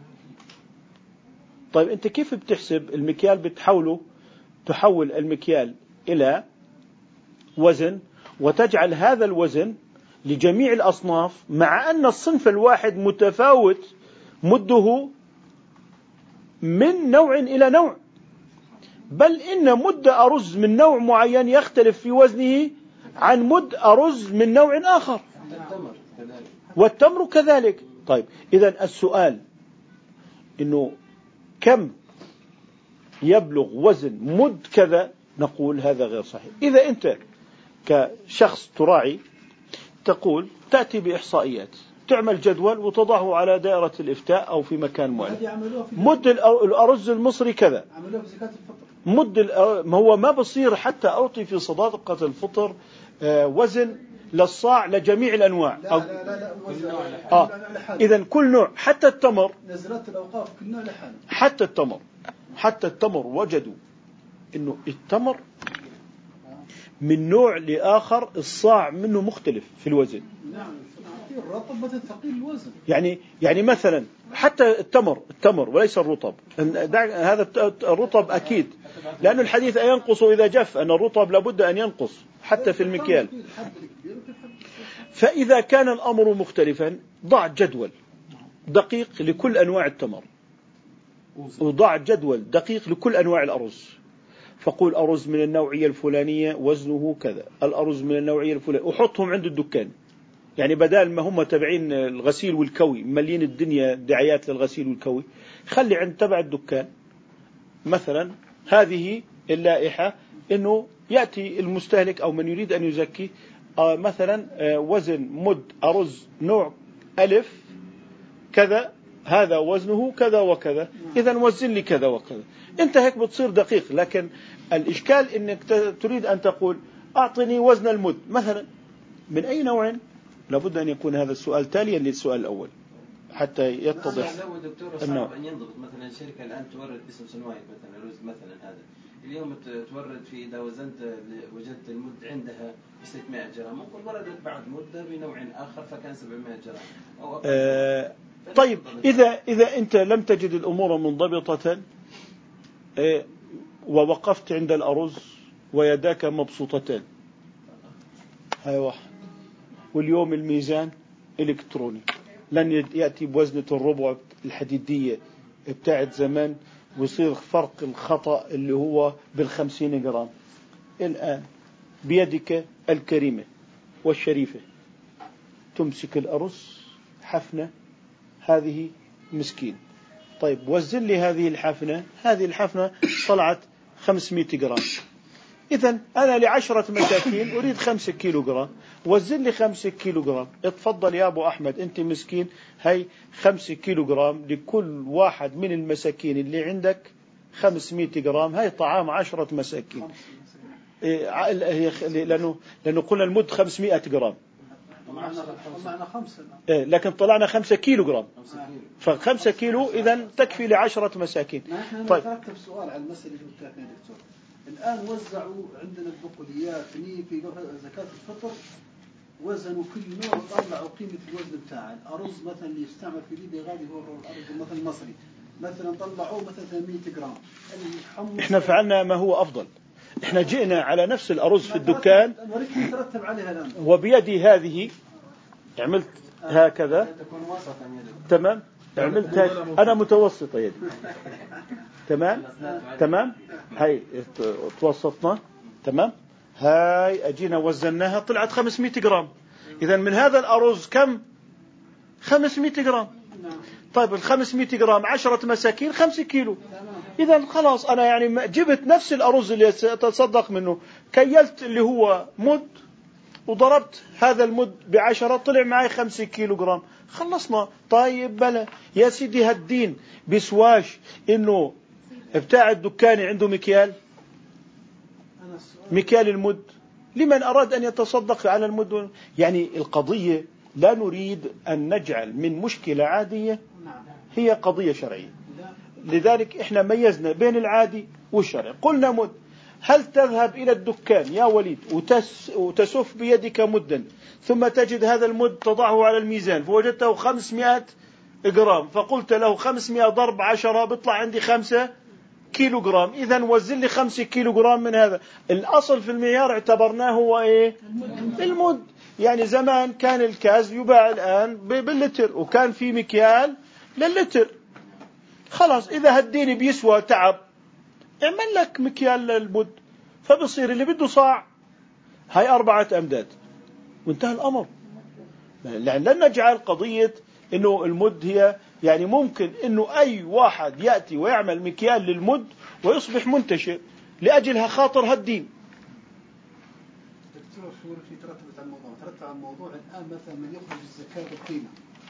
طيب أنت كيف بتحسب المكيال؟ بتحوله تحول المكيال إلى وزن وتجعل هذا الوزن لجميع الأصناف، مع أن الصنف الواحد متفاوت مده من نوع إلى نوع، بل إن مد أرز من نوع معين يختلف في وزنه عن مد أرز من نوع آخر، والتمر كذلك. طيب إذن السؤال إنه كم يبلغ وزن مد كذا، نقول هذا غير صحيح. إذا أنت كشخص تراعي تقول تأتي بإحصائيات، تعمل جدول وتضعه على دائرة الإفتاء أو في مكان معين. مد الأرز المصري كذا، مد ما هو ما بصير حتى أعطي في صداقة الفطر وزن للصاع لجميع الأنواع. لا لا لا لا آه. إذن كل نوع حتى التمر، نزلت الأوقاف كل نوع لحاله. حتى التمر حتى التمر وجدوا إنه التمر من نوع لآخر الصاع منه مختلف في الوزن. نعم الرطب ثقيل الوزن. يعني يعني مثلا حتى التمر التمر وليس الرطب. هذا الرطب أكيد، لأن الحديث ينقص إذا جف، أن الرطب لابد أن ينقص حتى في المكيال. فإذا كان الأمر مختلفا ضع جدول دقيق لكل أنواع التمر، وضع جدول دقيق لكل أنواع الأرز. فقول أرز من النوعية الفلانية وزنه كذا، الأرز من النوعية الفلانية، وحطهم عند الدكان. يعني بدال ما هم تبعين الغسيل والكوي مليين الدنيا دعايات للغسيل والكوي، خلي عند تبع الدكان مثلا هذه اللائحة، إنه يأتي المستهلك أو من يريد أن يزكي آه مثلا آه وزن مد أرز نوع ألف كذا، هذا وزنه كذا وكذا، إذا وزن لي كذا وكذا. أنت هيك بتصير دقيق. لكن الإشكال إنك تريد أن تقول أعطني وزن المد مثلا من أي نوع، لابد أن يكون هذا السؤال تاليا للسؤال الأول حتى يتضح. لو دكتور صعب أن ينضبط. مثلا الشركة الآن تورد باسم سنوايت مثلا الرز مثلا هذا اليوم تورد في إذا وزنت وجدت المد عندها ستمائة جرام ممكن وردت بعد مدة بنوع آخر فكان سبعمائة جرام أو أقل. آه طيب إذا إذا أنت لم تجد الأمور منضبطة آه ووقفت عند الأرز ويداك مبسوطتان هاي واحد، واليوم الميزان إلكتروني لن يأتي بوزنة الربع الحديدية بتاعت زمان ويصير فرق الخطأ اللي هو بالخمسين جرام. الآن بيدك الكريمة والشريفة تمسك الأرز حفنة هذه مسكين. طيب وزن لي هذه الحفنة، هذه الحفنة طلعت خمسمائة جرام، إذن أنا لعشرة مساكين أريد خمسة كيلو جرام، وزن لي خمسة كيلو جرام. اتفضل يا أبو أحمد أنت مسكين، هاي خمسة كيلو جرام لكل واحد من المساكين اللي عندك خمسمائة جرام، هاي طعام عشرة مساكين. لأنه لأنه قلنا المد خمسمائة جرام لكن طلعنا خمسة كيلو جرام، فخمسة كيلو إذن تكفي لعشرة مساكين. طيب نرتب سؤال على المسألة اللي قلتها يا دكتور. الآن وزعوا عندنا البقوليات في زكاة الفطر، وزنوا كل نوع وطلعوا قيمة الوزن بتاعه. الأرز مثلا اللي يستعمل في ليبيا غالي هو الأرز مثلا المصري مثلا طلعوه مثلا ثمانمائة جرام. احنا فعلنا ما هو أفضل، احنا جئنا على نفس الأرز في الدكان وبيدي هذه عملت هكذا تمام، عملت أنا متوسطة يدي تمام تمام، هاي توسطنا تمام، هاي أجينا وزناها طلعت خمسمائة جرام. إذن من هذا الأرز كم؟ خمسمائة جرام. طيب الخمسمائة جرام عشرة مساكين خمسة كيلو. إذن خلاص أنا يعني جبت نفس الأرز اللي أتصدق منه، كيلت اللي هو مد وضربت هذا المد بعشرة طلع معي خمسة كيلو جرام، خلصنا. طيب بلا يا سيدي هالدين بسواش إنه بتاع الدكان عنده مكيال مكيال المد، لمن أراد أن يتصدق على المد. يعني القضية لا نريد أن نجعل من مشكلة عادية هي قضية شرعية، لذلك إحنا ميزنا بين العادي والشرعي. قلنا مد، هل تذهب إلى الدكان يا وليد وتس وتسف بيدك مدا ثم تجد هذا المد تضعه على الميزان فوجدته خمسمائة جرام، فقلت له خمسمائة ضرب عشرة بيطلع عندي خمسة كيلو جرام، إذن وزن لي خمسة كيلو جرام من هذا. الأصل في المعيار اعتبرناه هو إيه؟ المد. يعني زمان كان الكاز يباع الآن باللتر وكان في مكيال لللتر، خلاص إذا هالدين بيسوى تعب اعمل لك مكيال للمد، فبصير اللي بده صاع هاي أربعة أمداد وانتهى الأمر. لأن لن نجعل قضية إنه المد هي يعني ممكن إنه أي واحد يأتي ويعمل مكيال للمد ويصبح منتشر لأجلها خاطر هالدين. دكتور شو في ترتبت على الموضوع؟ ترتب على الموضوع الآن مثلا من يخرج الزكاة بالقيمة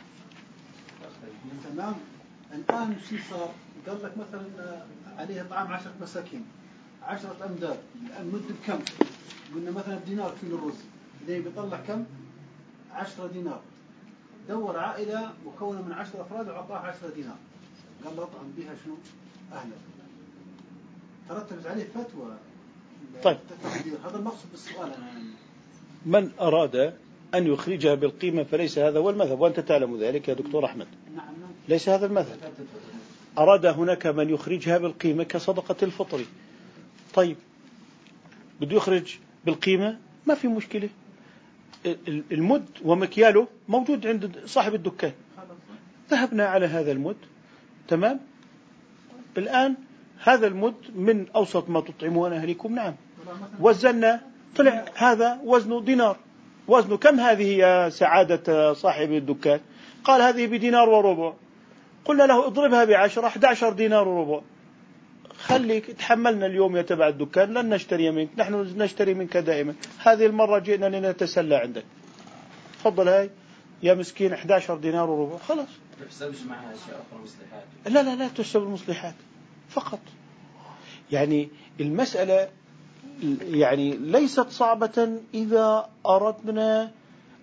تمام، الآن شو صار؟ قال لك مثلا عليها طعام عشرة مساكين عشرة أمداد، الآن مد بكم؟ قلنا مثلا بدينار كيلو الرز، إذا بيطلع كم؟ عشرة دينار. دور عائلة مكونة من عشرة أفراد وعطاها عشرة دينار، قال له أطعم بها شنو؟ أهلك. ترتبت عليه فتوى. طيب هذا المقصود بالسؤال. أنا من أراد أن يخرجها بالقيمة فليس هذا هو المذهب، وأنت تعلم ذلك يا دكتور أحمد. نعم. ليس هذا المذهب. أراد هناك من يخرجها بالقيمة كصدقة الفطر. طيب بده يخرج بالقيمة ما في مشكلة، المد ومكياله موجود عند صاحب الدكان، ذهبنا على هذا المد تمام. الآن هذا المد من أوسط ما تطعمون أهلكم، نعم وزننا طلع هذا وزنه دينار. وزنه كم هذه يا سعادة صاحب الدكان؟ قال هذه بدينار وربع. قلنا له اضربها بعشرة أحد عشر دينار وربع، خليك تحملنا اليوم يا تبع الدكان لن نشتري منك، نحن نشتري منك دائما، هذه المرة جئنا لنتسلى عندك، تفضل هاي يا مسكين أحد عشر دينار وربع خلاص. تحسبش معها أشياء أخرى مصلحات؟ لا لا لا تحسب المصلحات فقط. يعني المسألة يعني ليست صعبة إذا أردنا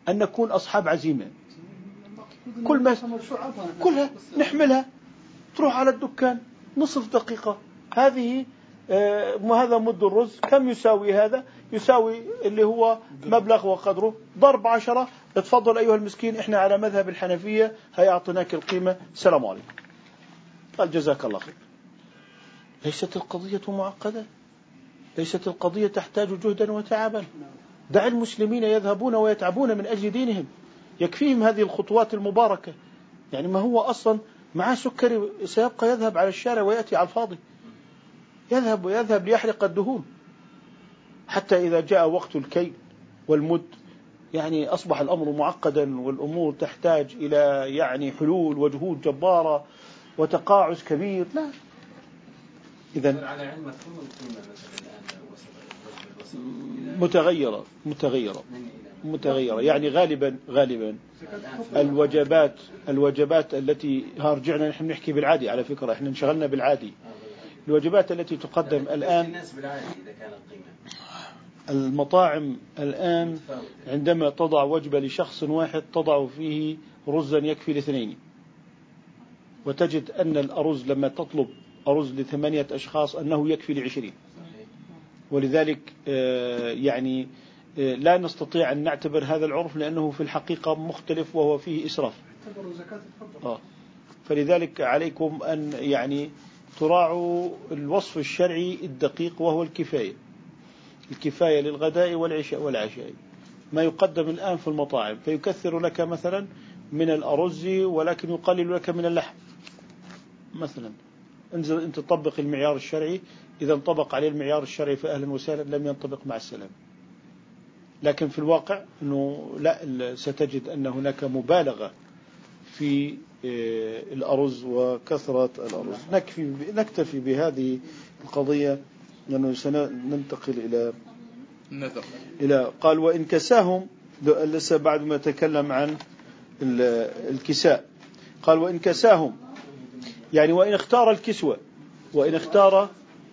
أن نكون أصحاب عزيمة. كل ما كلها نحملها تروح على الدكان نصف دقيقة. هذه آه هذا مد الرز كم يساوي؟ هذا يساوي اللي هو مبلغ وقدره ضرب عشرة. تفضل أيها المسكين، إحنا على مذهب الحنفية هيعطيناك القيمة، السلام عليكم. قال جزاك الله خير. ليست القضية معقدة، ليست القضية تحتاج جهدا وتعبا. دع المسلمين يذهبون ويتعبون من أجل دينهم، يكفيهم هذه الخطوات المباركة. يعني ما هو أصلا معاه سكري سيبقى يذهب على الشارع ويأتي على الفاضي، يذهب ويذهب ليحرق الدهون. حتى إذا جاء وقت الكي والمد يعني أصبح الأمر معقدا، والأمور تحتاج إلى يعني حلول وجهود جبارة وتقاعس كبير. لا، إذن على علم مفهوم القيمة مثلا الآن وسط متغيرة متغيرة متغيرة يعني غالبا غالبا الوجبات الوجبات التي رجعنا نحن نحكي بالعادي. على فكرة احنا انشغلنا بالعادي. الوجبات التي تقدم الآن، المطاعم الآن عندما تضع وجبة لشخص واحد تضع فيه رزا يكفي لاثنين، وتجد أن الأرز لما تطلب أرز لثمانية أشخاص أنه يكفي لعشرين. ولذلك يعني لا نستطيع أن نعتبر هذا العرف لأنه في الحقيقة مختلف وهو فيه إسراف. آه. فلذلك عليكم أن يعني تراعوا الوصف الشرعي الدقيق وهو الكفاية. الكفاية للغداء والعشاء والعشاء. ما يقدم الآن في المطاعم فيكثر لك مثلا من الأرز ولكن يقلل لك من اللحم مثلا. انزل انت تطبق المعيار الشرعي، إذا انطبق عليه المعيار الشرعي فأهلا وسهلا، لم ينطبق مع السلام. لكن في الواقع أنه لا، ستجد أن هناك مبالغة في الأرز وكثرة الأرز. نكفي نكتفي بهذه القضية لأنه سننتقل إلى إلى قال وإن كساهم، لسه بعد ما تكلم عن الكساء قال وإن كساهم يعني وإن اختار الكسوة، وإن اختار.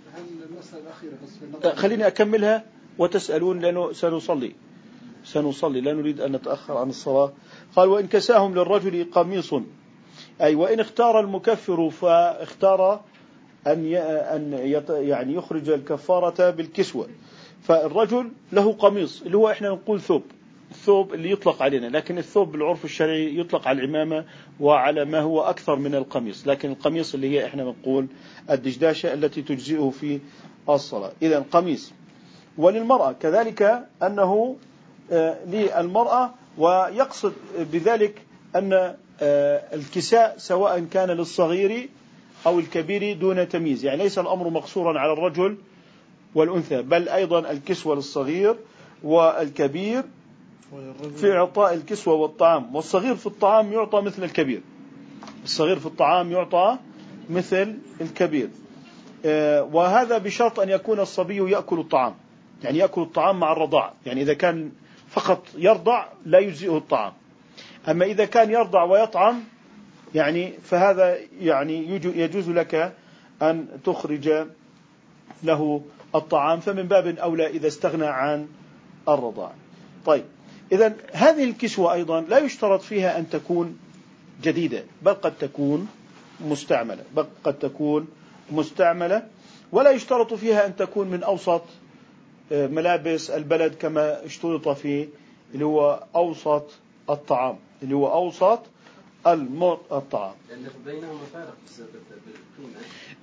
خليني أكملها وتسألون لأنه سنصلي سنصلي لا نريد أن نتأخر عن الصلاة. قال وإن كساهم للرجل قميص، أي وإن اختار المكفر فاختار أن أن يعني يخرج الكفارة بالكسوة، فالرجل له قميص اللي هو إحنا نقول ثوب، الثوب اللي يطلق علينا، لكن الثوب بالعرف الشرعي يطلق على العمامة وعلى ما هو أكثر من القميص، لكن القميص اللي هي إحنا نقول الدشداشة التي تجزئه في الصلاة. إذن قميص. وللمرأة كذلك أنه للمرأة، ويقصد بذلك أن الكساء سواء كان للصغير أو الكبير دون تمييز، يعني ليس الأمر مقصورا على الرجل والأنثى، بل أيضا الكسوة للصغير والكبير في إعطاء الكسوة والطعام. والصغير في الطعام يعطى مثل الكبير، الصغير في الطعام يعطى مثل الكبير. وهذا بشرط أن يكون الصبي يأكل الطعام، يعني يأكل الطعام مع الرضاع. يعني إذا كان فقط يرضع لا يجزئه الطعام، أما إذا كان يرضع ويطعم يعني فهذا يعني يجوز لك أن تخرج له الطعام، فمن باب أولى إذا استغنى عن الرضاع. طيب، إذن هذه الكسوة أيضا لا يشترط فيها أن تكون جديدة، بل قد تكون مستعملة بل قد تكون مستعملة ولا يشترط فيها أن تكون من أوسط ملابس البلد كما اشترط في اللي هو أوسط الطعام، اللي هو أوسط الطعام. بينهما فارق بالقيمة.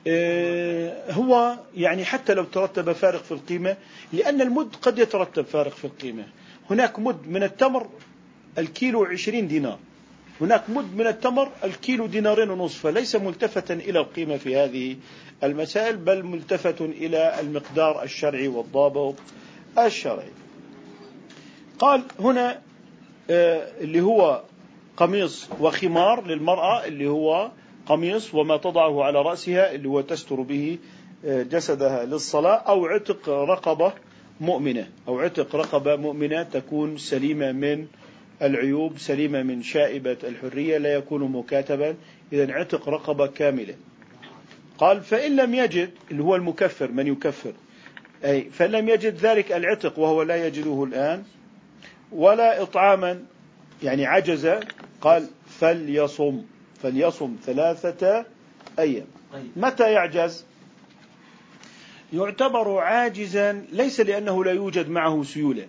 هو يعني حتى لو ترتب فارق في القيمة، لأن المد قد يترتب فارق في القيمة. هناك مد من التمر الكيلو عشرين دينار، هناك مد من التمر الكيلو دينارين ونصف، فليس ملتفتا إلى القيمة في هذه المسائل، بل ملتفت إلى المقدار الشرعي والضابط الشرعي. قال هنا اللي هو قميص وخمار للمرأة، اللي هو قميص وما تضعه على رأسها اللي هو تستر به جسدها للصلاة، أو عتق رقبة مؤمنة، أو عتق رقبة مؤمنة تكون سليمة من العيوب، سليمة من شائبة الحرية، لا يكون مكاتبا، إذن عتق رقبة كاملة. قال فإن لم يجد اللي هو المكفر، من يكفر، أي فإن لم يجد ذلك العتق وهو لا يجده الآن، ولا إطعاما يعني عجز، قال فليصم فليصم ثلاثة أيام. متى يعجز؟ يعتبر عاجزا ليس لأنه لا يوجد معه سيولة،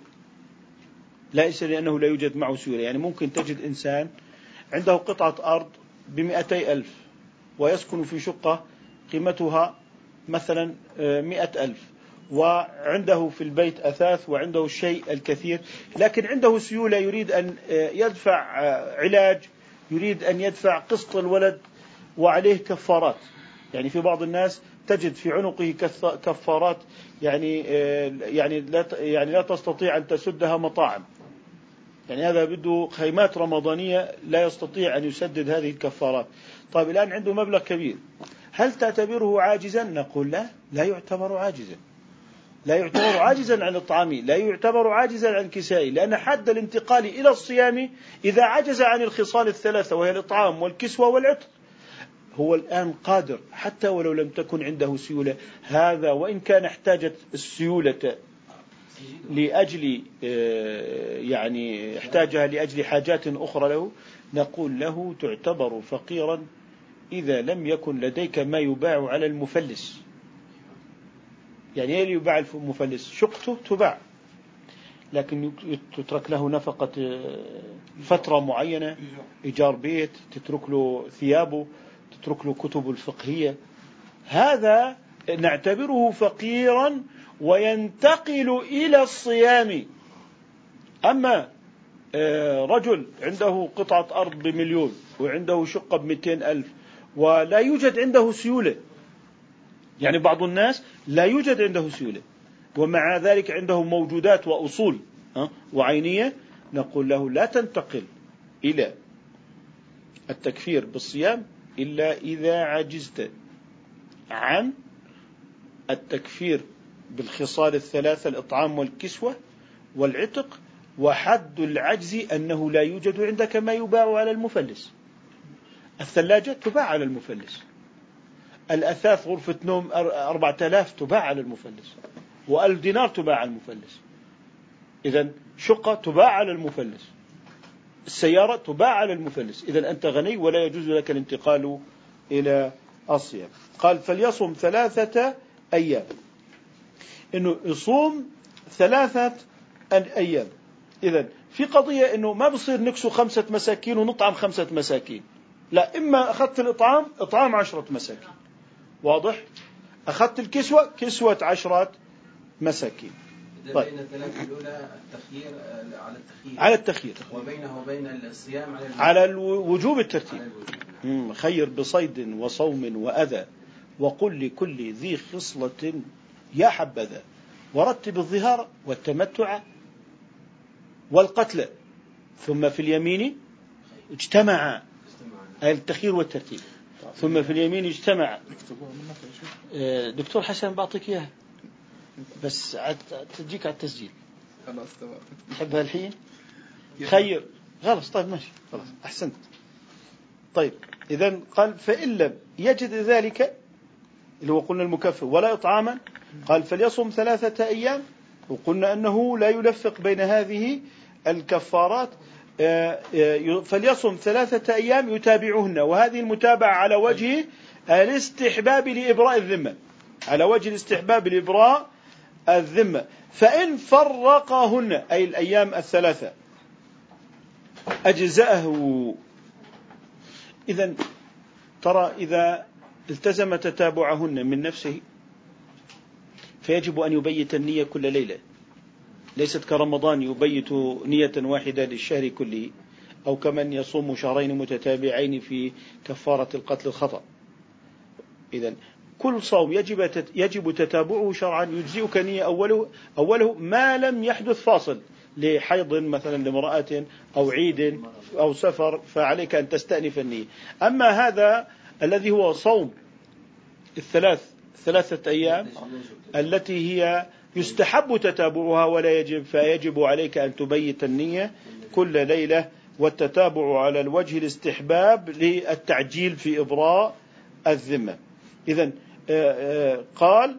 ليس لأنه لا يوجد معه سيولة. يعني ممكن تجد إنسان عنده قطعة أرض بمئتي ألف ويسكن في شقة قيمتها مثلا مئة ألف، وعنده في البيت أثاث وعنده الشيء الكثير، لكن عنده سيولة، يريد أن يدفع علاج، يريد أن يدفع قسط الولد وعليه كفارات. يعني في بعض الناس تجد في عنقه كفارات يعني يعني لا يعني لا تستطيع أن تسدها مطاعم، يعني هذا بده خيمات رمضانية لا يستطيع أن يسدد هذه الكفارات. طيب الآن عنده مبلغ كبير، هل تعتبره عاجزا؟ نقول لا، لا يعتبر عاجزا، لا يعتبر عاجزا عن الطعام، لا يعتبر عاجزا عن كسائه، لأن حد الانتقال إلى الصيام إذا عجز عن الخصال الثلاثة وهي الإطعام والكسوة والعتق، هو الآن قادر حتى ولو لم تكن عنده سيولة. هذا وإن كان احتاجت السيولة لأجل يعني احتاجها لأجل حاجات أخرى له، نقول له تعتبر فقيرا إذا لم يكن لديك ما يباع على المفلس. يعني ايه يباع المفلس؟ شقته تباع، لكن تترك له نفقة فترة معينة، إيجار بيت، تترك له ثيابه، تترك له كتب الفقهية. هذا نعتبره فقيرا وينتقل إلى الصيام. أما رجل عنده قطعة أرض بمليون وعنده شقة بمئتين ألف ولا يوجد عنده سيولة، يعني بعض الناس لا يوجد عنده سيولة ومع ذلك عنده موجودات وأصول وعينية، نقول له لا تنتقل إلى التكفير بالصيام إلا إذا عجزت عن التكفير بالخصال الثلاثة، الإطعام والكسوة والعتق، وحد العجز أنه لا يوجد عندك ما يباع على المفلس. الثلاجة تباع على المفلس، الأثاث غرفة نوم أربعة آلاف تباع على المفلس، وألف دينار تباع على المفلس. إذن شقة تباع على المفلس، السيارة تباع على المفلس. إذن أنت غني ولا يجوز لك الانتقال إلى الصيام. قال فليصم ثلاثة أيام، إنه يصوم ثلاثة أيام. إذن في قضية إنه ما بصير نكسو خمسة مساكين ونطعم خمسة مساكين، لا، إما أخذت الإطعام إطعام عشرة مساكين، واضح؟ أخذت الكسوة كسوة عشرة مساكين. طيب. بين الثلاثة الأولى التخيير على التخيير على التخيير وبينه وبين الصيام على, على الوجوب الترتيب. خير بصيد وصوم وأذى، وقل لكل ذي خصلة يا حبذا، ورتب الظهار والتمتع والقتل، ثم في اليمين اجتمع التخيير والترتيب، ثم في اليمين اجتمع. دكتور حسن بعطيك إياها بس تجيك على التسجيل. خلاص تمام. تحبها الحين؟ خير خلاص. طيب ماشي خلاص أحسنت. طيب إذن قال فإن لم يجد ذلك اللي هو قلنا المكفر ولا إطعاما، قال فليصم ثلاثة أيام، وقلنا أنه لا يلفق بين هذه الكفارات. فليصم ثلاثة أيام يتابعهن، وهذه المتابعة على وجه الاستحباب لإبراء الذمة، على وجه الاستحباب لإبراء الذمة. فإن فرقهن أي الأيام الثلاثة أجزأه. إذن ترى إذا التزم تتابعهن من نفسه فيجب أن يبيت النية كل ليلة، ليست كرمضان يبيت نية واحدة للشهر كله، أو كمن يصوم شهرين متتابعين في كفارة القتل الخطأ. إذن كل صوم يجب يجب تتابعه شرعا، يجزئك نية أوله أوله ما لم يحدث فاصل لحيض مثلا لامرأة أو عيد أو سفر، فعليك أن تستأنف النية. أما هذا الذي هو صوم الثلاث ثلاثة أيام التي هي يستحب تتابعها ولا يجب، فيجب عليك أن تبيت النية كل ليلة، والتتابع على الوجه الاستحباب للتعجيل في إبراء الذمة. إذن قال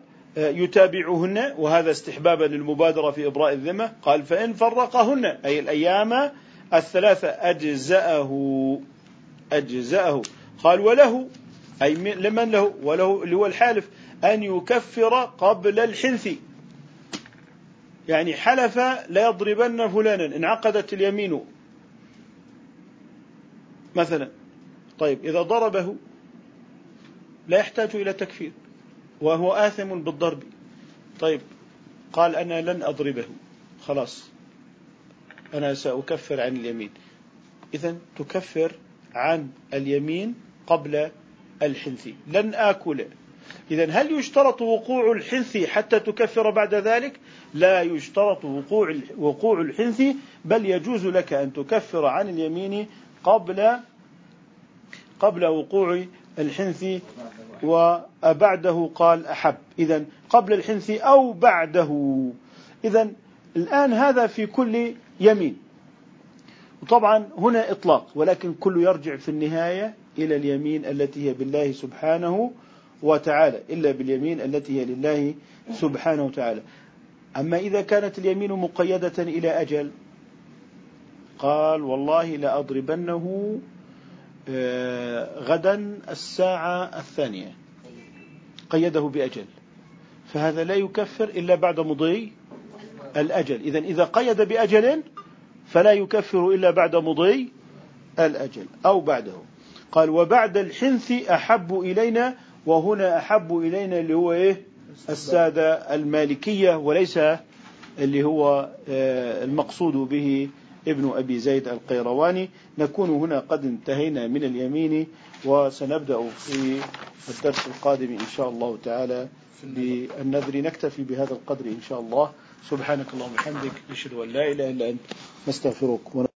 يتابعهن، وهذا استحبابا للمبادرة في إبراء الذمة. قال فإن فرقهن أي الأيام الثلاثة أجزأه أجزأه. قال وله أي لمن له وله اللي هو الحالف أن يكفر قبل الحنث، يعني حلف لا يضربن فلانا، انعقدت اليمين مثلا، طيب إذا ضربه لا يحتاج إلى تكفير وهو آثم بالضرب، طيب قال أنا لن أضربه خلاص أنا سأكفر عن اليمين، إذن تكفر عن اليمين قبل الحنث، لن آكل. إذن هل يشترط وقوع الحنث حتى تكفر بعد ذلك؟ لا يشترط وقوع وقوع الحنث، بل يجوز لك أن تكفر عن اليمين قبل قبل وقوع الحنث وبعده. قال أحب، إذن قبل الحنث أو بعده. إذن الآن هذا في كل يمين، وطبعا هنا إطلاق، ولكن كل يرجع في النهاية إلى اليمين التي هي بالله سبحانه وتعالى، إلا باليمين التي هي لله سبحانه وتعالى. أما إذا كانت اليمين مقيدة إلى أجل، قال والله لأضربنه غدا الساعة الثانية، قيده بأجل، فهذا لا يكفر إلا بعد مضي الأجل. إذن إذا قيد بأجل فلا يكفر إلا بعد مضي الأجل أو بعده. قال وبعد الحنث أحب إلينا، وهنا أحب إلينا اللي هو إيه؟ السادة المالكية، وليس اللي هو المقصود به ابن أبي زيد القيرواني. نكون هنا قد انتهينا من اليمين، وسنبدأ في الدرس القادم إن شاء الله تعالى بالنذر. نكتفي بهذا القدر إن شاء الله. سبحانك اللهم وبحمدك، نشهد أن لا إله إلا أنت، نستغفرك.